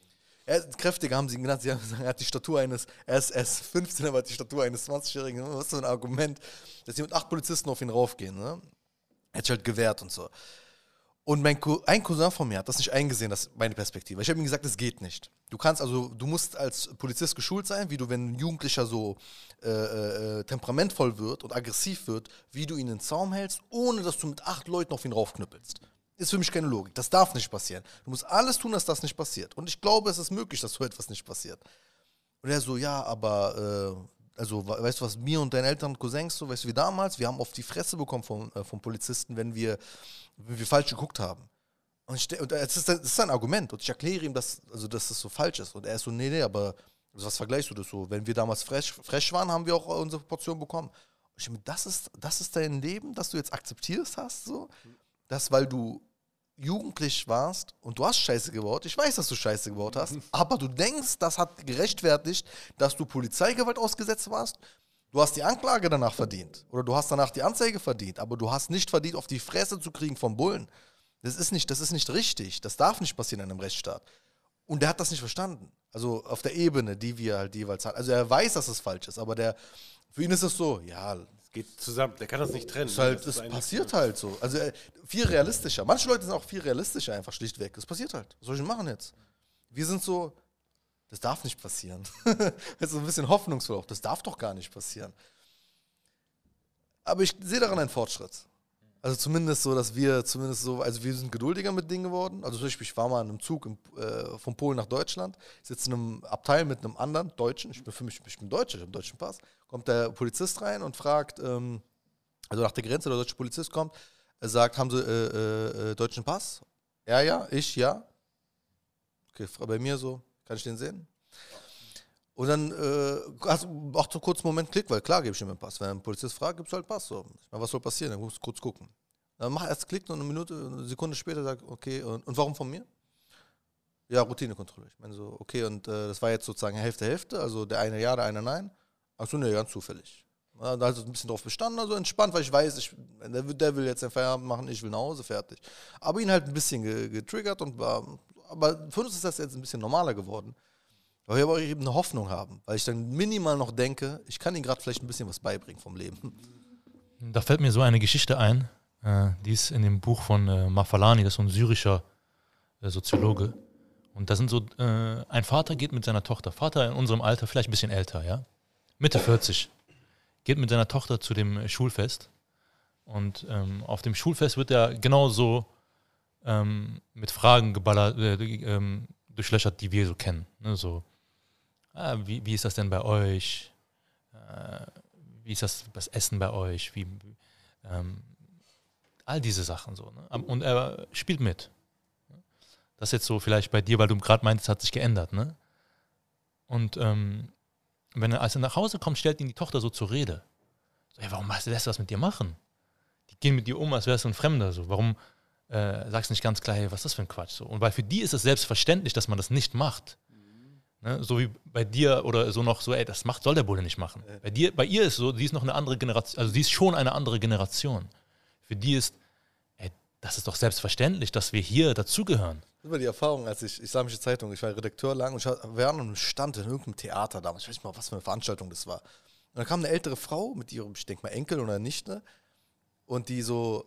S1: er ist kräftiger, haben sie ihn genannt. Sie haben gesagt, er hat die Statur eines, er ist, er ist fünfzehn, aber hat die Statur eines zwanzigjährigen. Was ist so ein Argument, dass sie mit acht Polizisten auf ihn raufgehen, ne? Hätte ich halt gewehrt und so. Und mein Co- ein Cousin von mir hat das nicht eingesehen, das ist meine Perspektive. Ich habe ihm gesagt, das geht nicht. Du kannst also, du musst als Polizist geschult sein, wie du, wenn ein Jugendlicher so äh, äh, temperamentvoll wird und aggressiv wird, wie du ihn in den Zaum hältst, ohne dass du mit acht Leuten auf ihn raufknüppelst. Ist für mich keine Logik. Das darf nicht passieren. Du musst alles tun, dass das nicht passiert. Und ich glaube, es ist möglich, dass so etwas nicht passiert. Und er so, ja, aber, äh, also, weißt du was, mir und deinen Eltern und Cousins, so, weißt du, wie damals, wir haben auf die Fresse bekommen vom, äh, vom Polizisten, wenn wir, wenn wir falsch geguckt haben. Und, ich, und das, ist, das ist ein Argument. Und ich erkläre ihm, dass, also, dass das so falsch ist. Und er ist so, nee, nee, aber also was vergleichst du das so? Wenn wir damals fresh, fresh waren, haben wir auch unsere Portion bekommen. Und ich meine, das ist, das ist dein Leben, das du jetzt akzeptierst hast, so? Das, weil du jugendlich warst und du hast Scheiße gebaut. Ich weiß, dass du Scheiße gebaut hast, aber du denkst, das hat gerechtfertigt, dass du Polizeigewalt ausgesetzt warst. Du hast die Anklage danach verdient. Oder du hast danach die Anzeige verdient, aber du hast nicht verdient, auf die Fresse zu kriegen vom Bullen. Das ist nicht, das ist nicht richtig. Das darf nicht passieren in einem Rechtsstaat. Und der hat das nicht verstanden. Also auf der Ebene, die wir halt jeweils haben. Also er weiß, dass es falsch ist, aber der, für ihn ist es so, ja,
S2: Geht zusammen, der kann das nicht trennen.
S1: ist halt,
S2: Das
S1: es
S2: ist eine-
S1: passiert halt so. Also äh, viel realistischer. Manche Leute sind auch viel realistischer, einfach schlichtweg. Das passiert halt. Was soll ich denn machen jetzt? Wir sind so, das darf nicht passieren. Das ist so ein bisschen hoffnungsvoll auch. Das darf doch gar nicht passieren. Aber ich sehe daran einen Fortschritt. Also zumindest so, dass wir zumindest so, also wir sind geduldiger mit Dingen geworden. Also zum Beispiel, ich war mal in einem Zug im, äh, von Polen nach Deutschland, ich sitze in einem Abteil mit einem anderen Deutschen, ich bin für mich, ich bin Deutscher, ich habe einen deutschen Pass, kommt der Polizist rein und fragt, ähm, also nach der Grenze, der deutsche Polizist kommt, er sagt, haben Sie äh, äh, deutschen Pass? Ja, ja, ich, ja. Okay, bei mir so, kann ich den sehen? Und dann äh, hast du auch so kurz einen Moment Klick, weil klar gebe ich ihm einen Pass. Wenn ein Polizist fragt, gibst du halt Pass. So. Ich meine, was soll passieren? Dann musst du kurz gucken. Dann mach erst Klick und eine Minute, eine Sekunde später sagt, okay, und, und warum von mir? Ja, Routinekontrolle. Ich meine so, okay, und äh, das war jetzt sozusagen Hälfte, Hälfte, also der eine ja, der eine nein. Achso, ne, ganz zufällig. Ja, da hat es ein bisschen drauf bestanden, also entspannt, weil ich weiß, ich, der, der will jetzt den Feierabend machen, ich will nach Hause, fertig. Aber ihn halt ein bisschen ge, getriggert und war, aber für uns ist das jetzt ein bisschen normaler geworden. Weil wir aber eben eine Hoffnung haben, weil ich dann minimal noch denke, ich kann ihnen gerade vielleicht ein bisschen was beibringen vom Leben.
S3: Da fällt mir so eine Geschichte ein, äh, die ist in dem Buch von äh, Mafalani, das ist so ein syrischer äh, Soziologe. Und da sind so, äh, ein Vater geht mit seiner Tochter, Vater in unserem Alter, vielleicht ein bisschen älter, ja, Mitte vierzig, geht mit seiner Tochter zu dem äh, Schulfest. Und ähm, auf dem Schulfest wird er genauso ähm, mit Fragen geballert, äh, ähm, durchlöchert, die wir so kennen. Ne? So, ah, wie, wie ist das denn bei euch? Äh, wie ist das, das Essen bei euch? Wie, ähm, all diese Sachen so. Ne? Und er spielt mit. Das ist jetzt so vielleicht bei dir, weil du gerade meintest, hat sich geändert. Ne? Und ähm, wenn er, als er nach Hause kommt, stellt ihn die Tochter so zur Rede. So, hey, warum lässt du das mit dir machen? Die gehen mit dir um, als wärst du ein Fremder. So. Warum äh, sagst du nicht ganz klar, hey, was ist das für ein Quatsch? So. Und weil für die ist es selbstverständlich, dass man das nicht macht. Ne? So wie bei dir oder so noch so, ey, das macht, soll der Bulle nicht machen. Bei dir, bei ihr ist so, sie ist noch eine andere Generation, also sie ist schon eine andere Generation. Für die ist, ey, das ist doch selbstverständlich, dass wir hier dazugehören.
S1: Das war die Erfahrung, als ich, Islamische Zeitung, ich war Redakteur lang und ich war, wir waren an einem Stand in irgendeinem Theater damals, ich weiß nicht mal, was für eine Veranstaltung das war. Und dann kam eine ältere Frau mit ihrem, ich denke mal, Enkel oder Nichte und die so,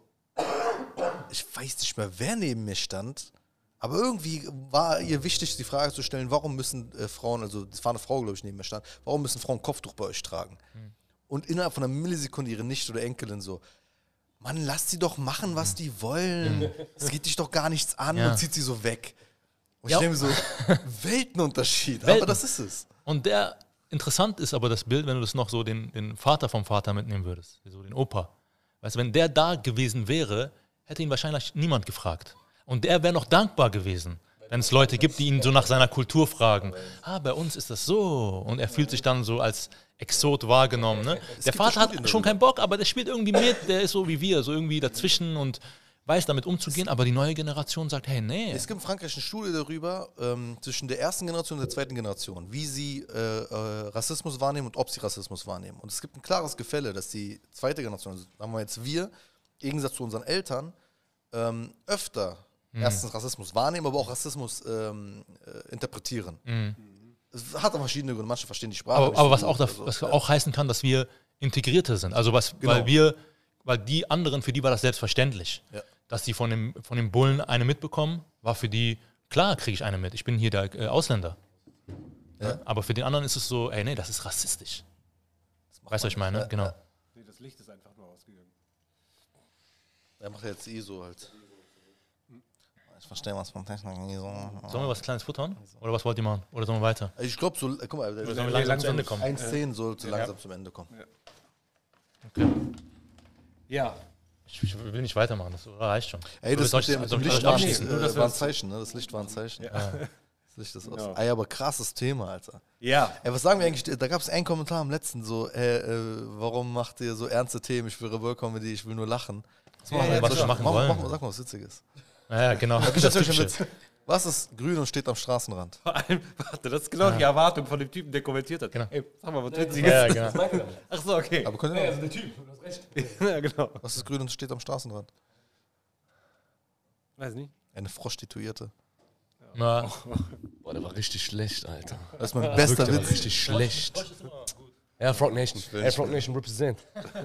S1: ich weiß nicht mehr, wer neben mir stand, aber irgendwie war ihr wichtig, die Frage zu stellen, warum müssen äh, Frauen, also das war eine Frau, glaube ich, neben mir stand, warum müssen Frauen ein Kopftuch bei euch tragen? Mhm. Und innerhalb von einer Millisekunde ihre Nichte oder Enkelin so, Mann, lass sie doch machen, was die wollen. Es geht dich doch gar nichts an
S3: Ja.
S1: und zieht sie so weg. Und
S3: Ja.
S1: ich denke mir so, Weltenunterschied,
S3: Welten.
S1: aber das ist es.
S3: Und der, interessant ist aber das Bild, wenn du das noch so den, den Vater vom Vater mitnehmen würdest, so den Opa. Weißt du, wenn der da gewesen wäre, hätte ihn wahrscheinlich niemand gefragt. Und der wäre noch dankbar gewesen, wenn es Leute gibt, die ihn so nach seiner Kultur fragen. Ah, bei uns ist das so. Und er fühlt sich dann so als Exot wahrgenommen. Ne? Der
S1: gibt
S3: Vater
S1: ja Studien
S3: hat schon
S1: darüber.
S3: keinen Bock, aber der spielt irgendwie mit. Der ist so wie wir, so irgendwie dazwischen und weiß damit umzugehen. Aber die neue Generation sagt, hey, nee.
S1: Es gibt in Frankreich eine Studie darüber, ähm, zwischen der ersten Generation und der zweiten Generation, wie sie äh, äh, Rassismus wahrnehmen und ob sie Rassismus wahrnehmen. Und es gibt ein klares Gefälle, dass die zweite Generation, also sagen wir jetzt wir, im Gegensatz zu unseren Eltern, ähm, öfter
S3: Mhm.
S1: erstens Rassismus wahrnehmen, aber auch Rassismus ähm, äh, interpretieren.
S3: Mhm.
S1: Es hat auch verschiedene Gründe, manche verstehen die Sprache
S3: Aber,
S1: nicht
S3: aber
S1: so
S3: was,
S1: gut,
S3: auch, da,
S1: also,
S3: was
S1: ja.
S3: auch heißen kann, dass wir integrierter sind. Also was,
S1: Genau.
S3: weil wir weil die anderen, für die war das selbstverständlich.
S1: Ja.
S3: Dass die von dem, von dem Bullen eine mitbekommen, war für die, klar kriege ich eine mit, ich bin hier der äh, Ausländer.
S1: Ja.
S3: Ja. Aber für den anderen ist es so, ey, nee, das ist rassistisch. Weißt du, was ich meine?
S1: Ja,
S3: Genau.
S1: ja.
S2: Nee, das Licht ist einfach nur ausgegangen.
S1: Er macht jetzt eh so halt. Ich verstehe was von Technik. So.
S3: Sollen wir was Kleines futtern? Oder was wollt ihr machen? Oder sollen wir weiter?
S1: Ich glaube, so, guck mal,
S3: Oder sollen wir langsam zu Ende kommen?
S1: eins zehn sollte langsam zum Ende kommen.
S3: Okay.
S2: Ja.
S3: Ich, ich will nicht weitermachen, das reicht schon.
S1: Ey, das
S3: Soll
S1: mit
S3: ich-
S1: dem, mit
S3: soll
S1: dem
S3: ich
S1: Licht
S3: alles
S1: war,
S3: abschließen?
S2: Nur, dass
S1: äh,
S2: wir
S1: war ein
S2: das-
S1: Zeichen, ne? Das Licht war ein Zeichen.
S2: Ja.
S1: Das Licht ist aus.
S2: Genau.
S1: Ey, aber krasses Thema, Alter.
S2: Ja.
S1: Ey, was sagen wir eigentlich? Da gab es einen Kommentar am letzten, so, äh, äh, warum macht ihr so ernste Themen? Ich will Rebel-Comedy, ich will nur lachen. Was
S2: Ja,
S1: machen wir
S2: ja,
S1: jetzt?
S3: was wir machen
S1: mach,
S3: wollen.
S1: Mach, mach, sag mal was Witziges.
S3: Ja, ja, genau.
S1: Das ist
S3: Das
S1: natürlich ein
S3: Typische.
S1: Witz. Was ist grün und steht am Straßenrand?
S2: Vor allem, warte, das ist genau die Erwartung von dem Typen, der kommentiert hat.
S3: Genau.
S2: Ey, sag mal, was Witziges.
S3: Ja, ja, genau.
S2: Ach so, okay.
S1: Aber könnt ihr noch,
S4: der Typ, du hast recht.
S2: Ja, genau.
S1: was ist grün und steht am Straßenrand?
S2: Weiß nicht.
S1: Eine Frosch-Tituierte.
S3: Ja.
S4: Boah, der war richtig schlecht, Alter.
S1: Das ist mein bester
S4: Der war
S1: Witz.
S4: richtig schlecht. Ja, Frog Nation. Ey, Frog Nation represent.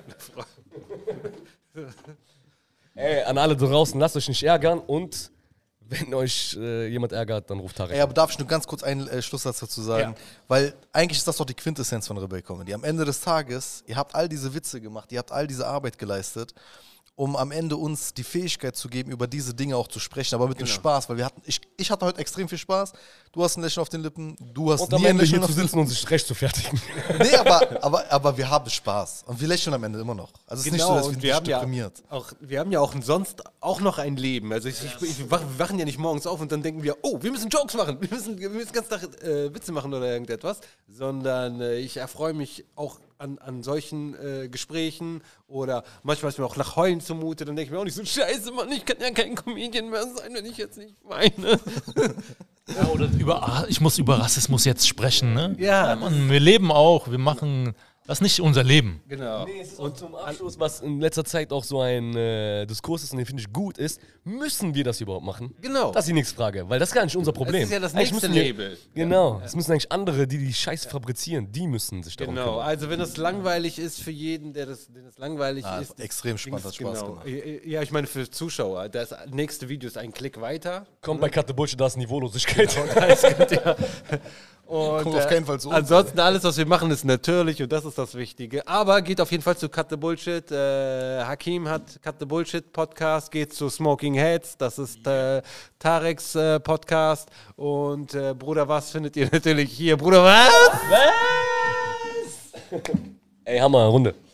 S4: Ey, an alle da draußen, lasst euch nicht ärgern und wenn euch äh, jemand ärgert, dann ruft Tarek.
S1: Ey, aber darf ich nur ganz kurz einen äh, Schlusssatz dazu sagen? Weil eigentlich ist das doch die Quintessenz von Rebel Comedy. Am Ende des Tages, ihr habt all diese Witze gemacht, ihr habt all diese Arbeit geleistet, um am Ende uns die Fähigkeit zu geben, über diese Dinge auch zu sprechen, aber mit dem Spaß, weil wir hatten, ich, ich hatte heute extrem viel Spaß, du hast ein Lächeln auf den Lippen, du hast
S4: Und am
S1: nie ein
S4: Ende hier
S1: Lächeln
S4: zu
S1: auf den
S4: sitzen und sich recht zu fertigen.
S1: Nee, aber, aber, aber wir haben Spaß und wir lächeln am Ende immer noch. Also es ist nicht so, dass wir,
S2: und wir
S1: nicht
S2: haben ja
S1: deprimiert.
S2: auch, wir haben ja auch sonst auch noch ein Leben. Also ich, ich, ich, wach- wir wachen ja nicht morgens auf und dann denken wir, oh, wir müssen Jokes machen, wir müssen, wir müssen ganz Tag äh, Witze machen oder irgendetwas, sondern äh, ich erfreue mich auch an, an solchen äh, Gesprächen oder manchmal ist mir auch nach Heulen zumute, dann denke ich mir auch nicht so, scheiße, Mann, ich kann ja kein Comedian mehr sein, wenn ich jetzt nicht weine.
S3: Ja, oder über, ah, ich muss über Rassismus jetzt sprechen, ne?
S2: Ja.
S3: Mann, wir leben auch, wir machen, das ist nicht unser Leben.
S2: Genau.
S4: Nee, es ist und zum Abschluss, was in letzter Zeit auch so ein äh, Diskurs ist und den finde ich gut ist, müssen wir das überhaupt machen?
S2: Genau.
S4: Das ist die nächste Frage, weil das ist gar nicht unser Problem.
S2: Das ist ja das
S4: Eigentlich
S2: nächste
S4: müssen wir-
S2: Label.
S4: Genau, es müssen eigentlich andere, die die Scheiße fabrizieren, die müssen sich darum
S2: Genau,
S4: kümmern.
S2: also wenn es langweilig ist für jeden, der das, den es langweilig
S1: Ah,
S2: ist.
S1: extrem spannend, hat Spaß
S2: genau.
S1: gemacht.
S2: Ja, ich meine für Zuschauer. Das nächste Video ist ein Klick weiter.
S4: Kommt bei Cut the Bullshit, da ist Niveaulosigkeit.
S2: Und,
S1: Kommt auf keinen Fall zu uns.
S2: Ansonsten alles, was wir machen, ist natürlich und das ist das Wichtige. Aber geht auf jeden Fall zu Cut the Bullshit. Äh, Hakim hat Cut the Bullshit Podcast, geht zu Smoking Heads. Das ist äh, Tareks äh, Podcast. Und äh, Bruder, was findet ihr natürlich hier? Bruder, was?
S4: Ey, Hammer, Runde.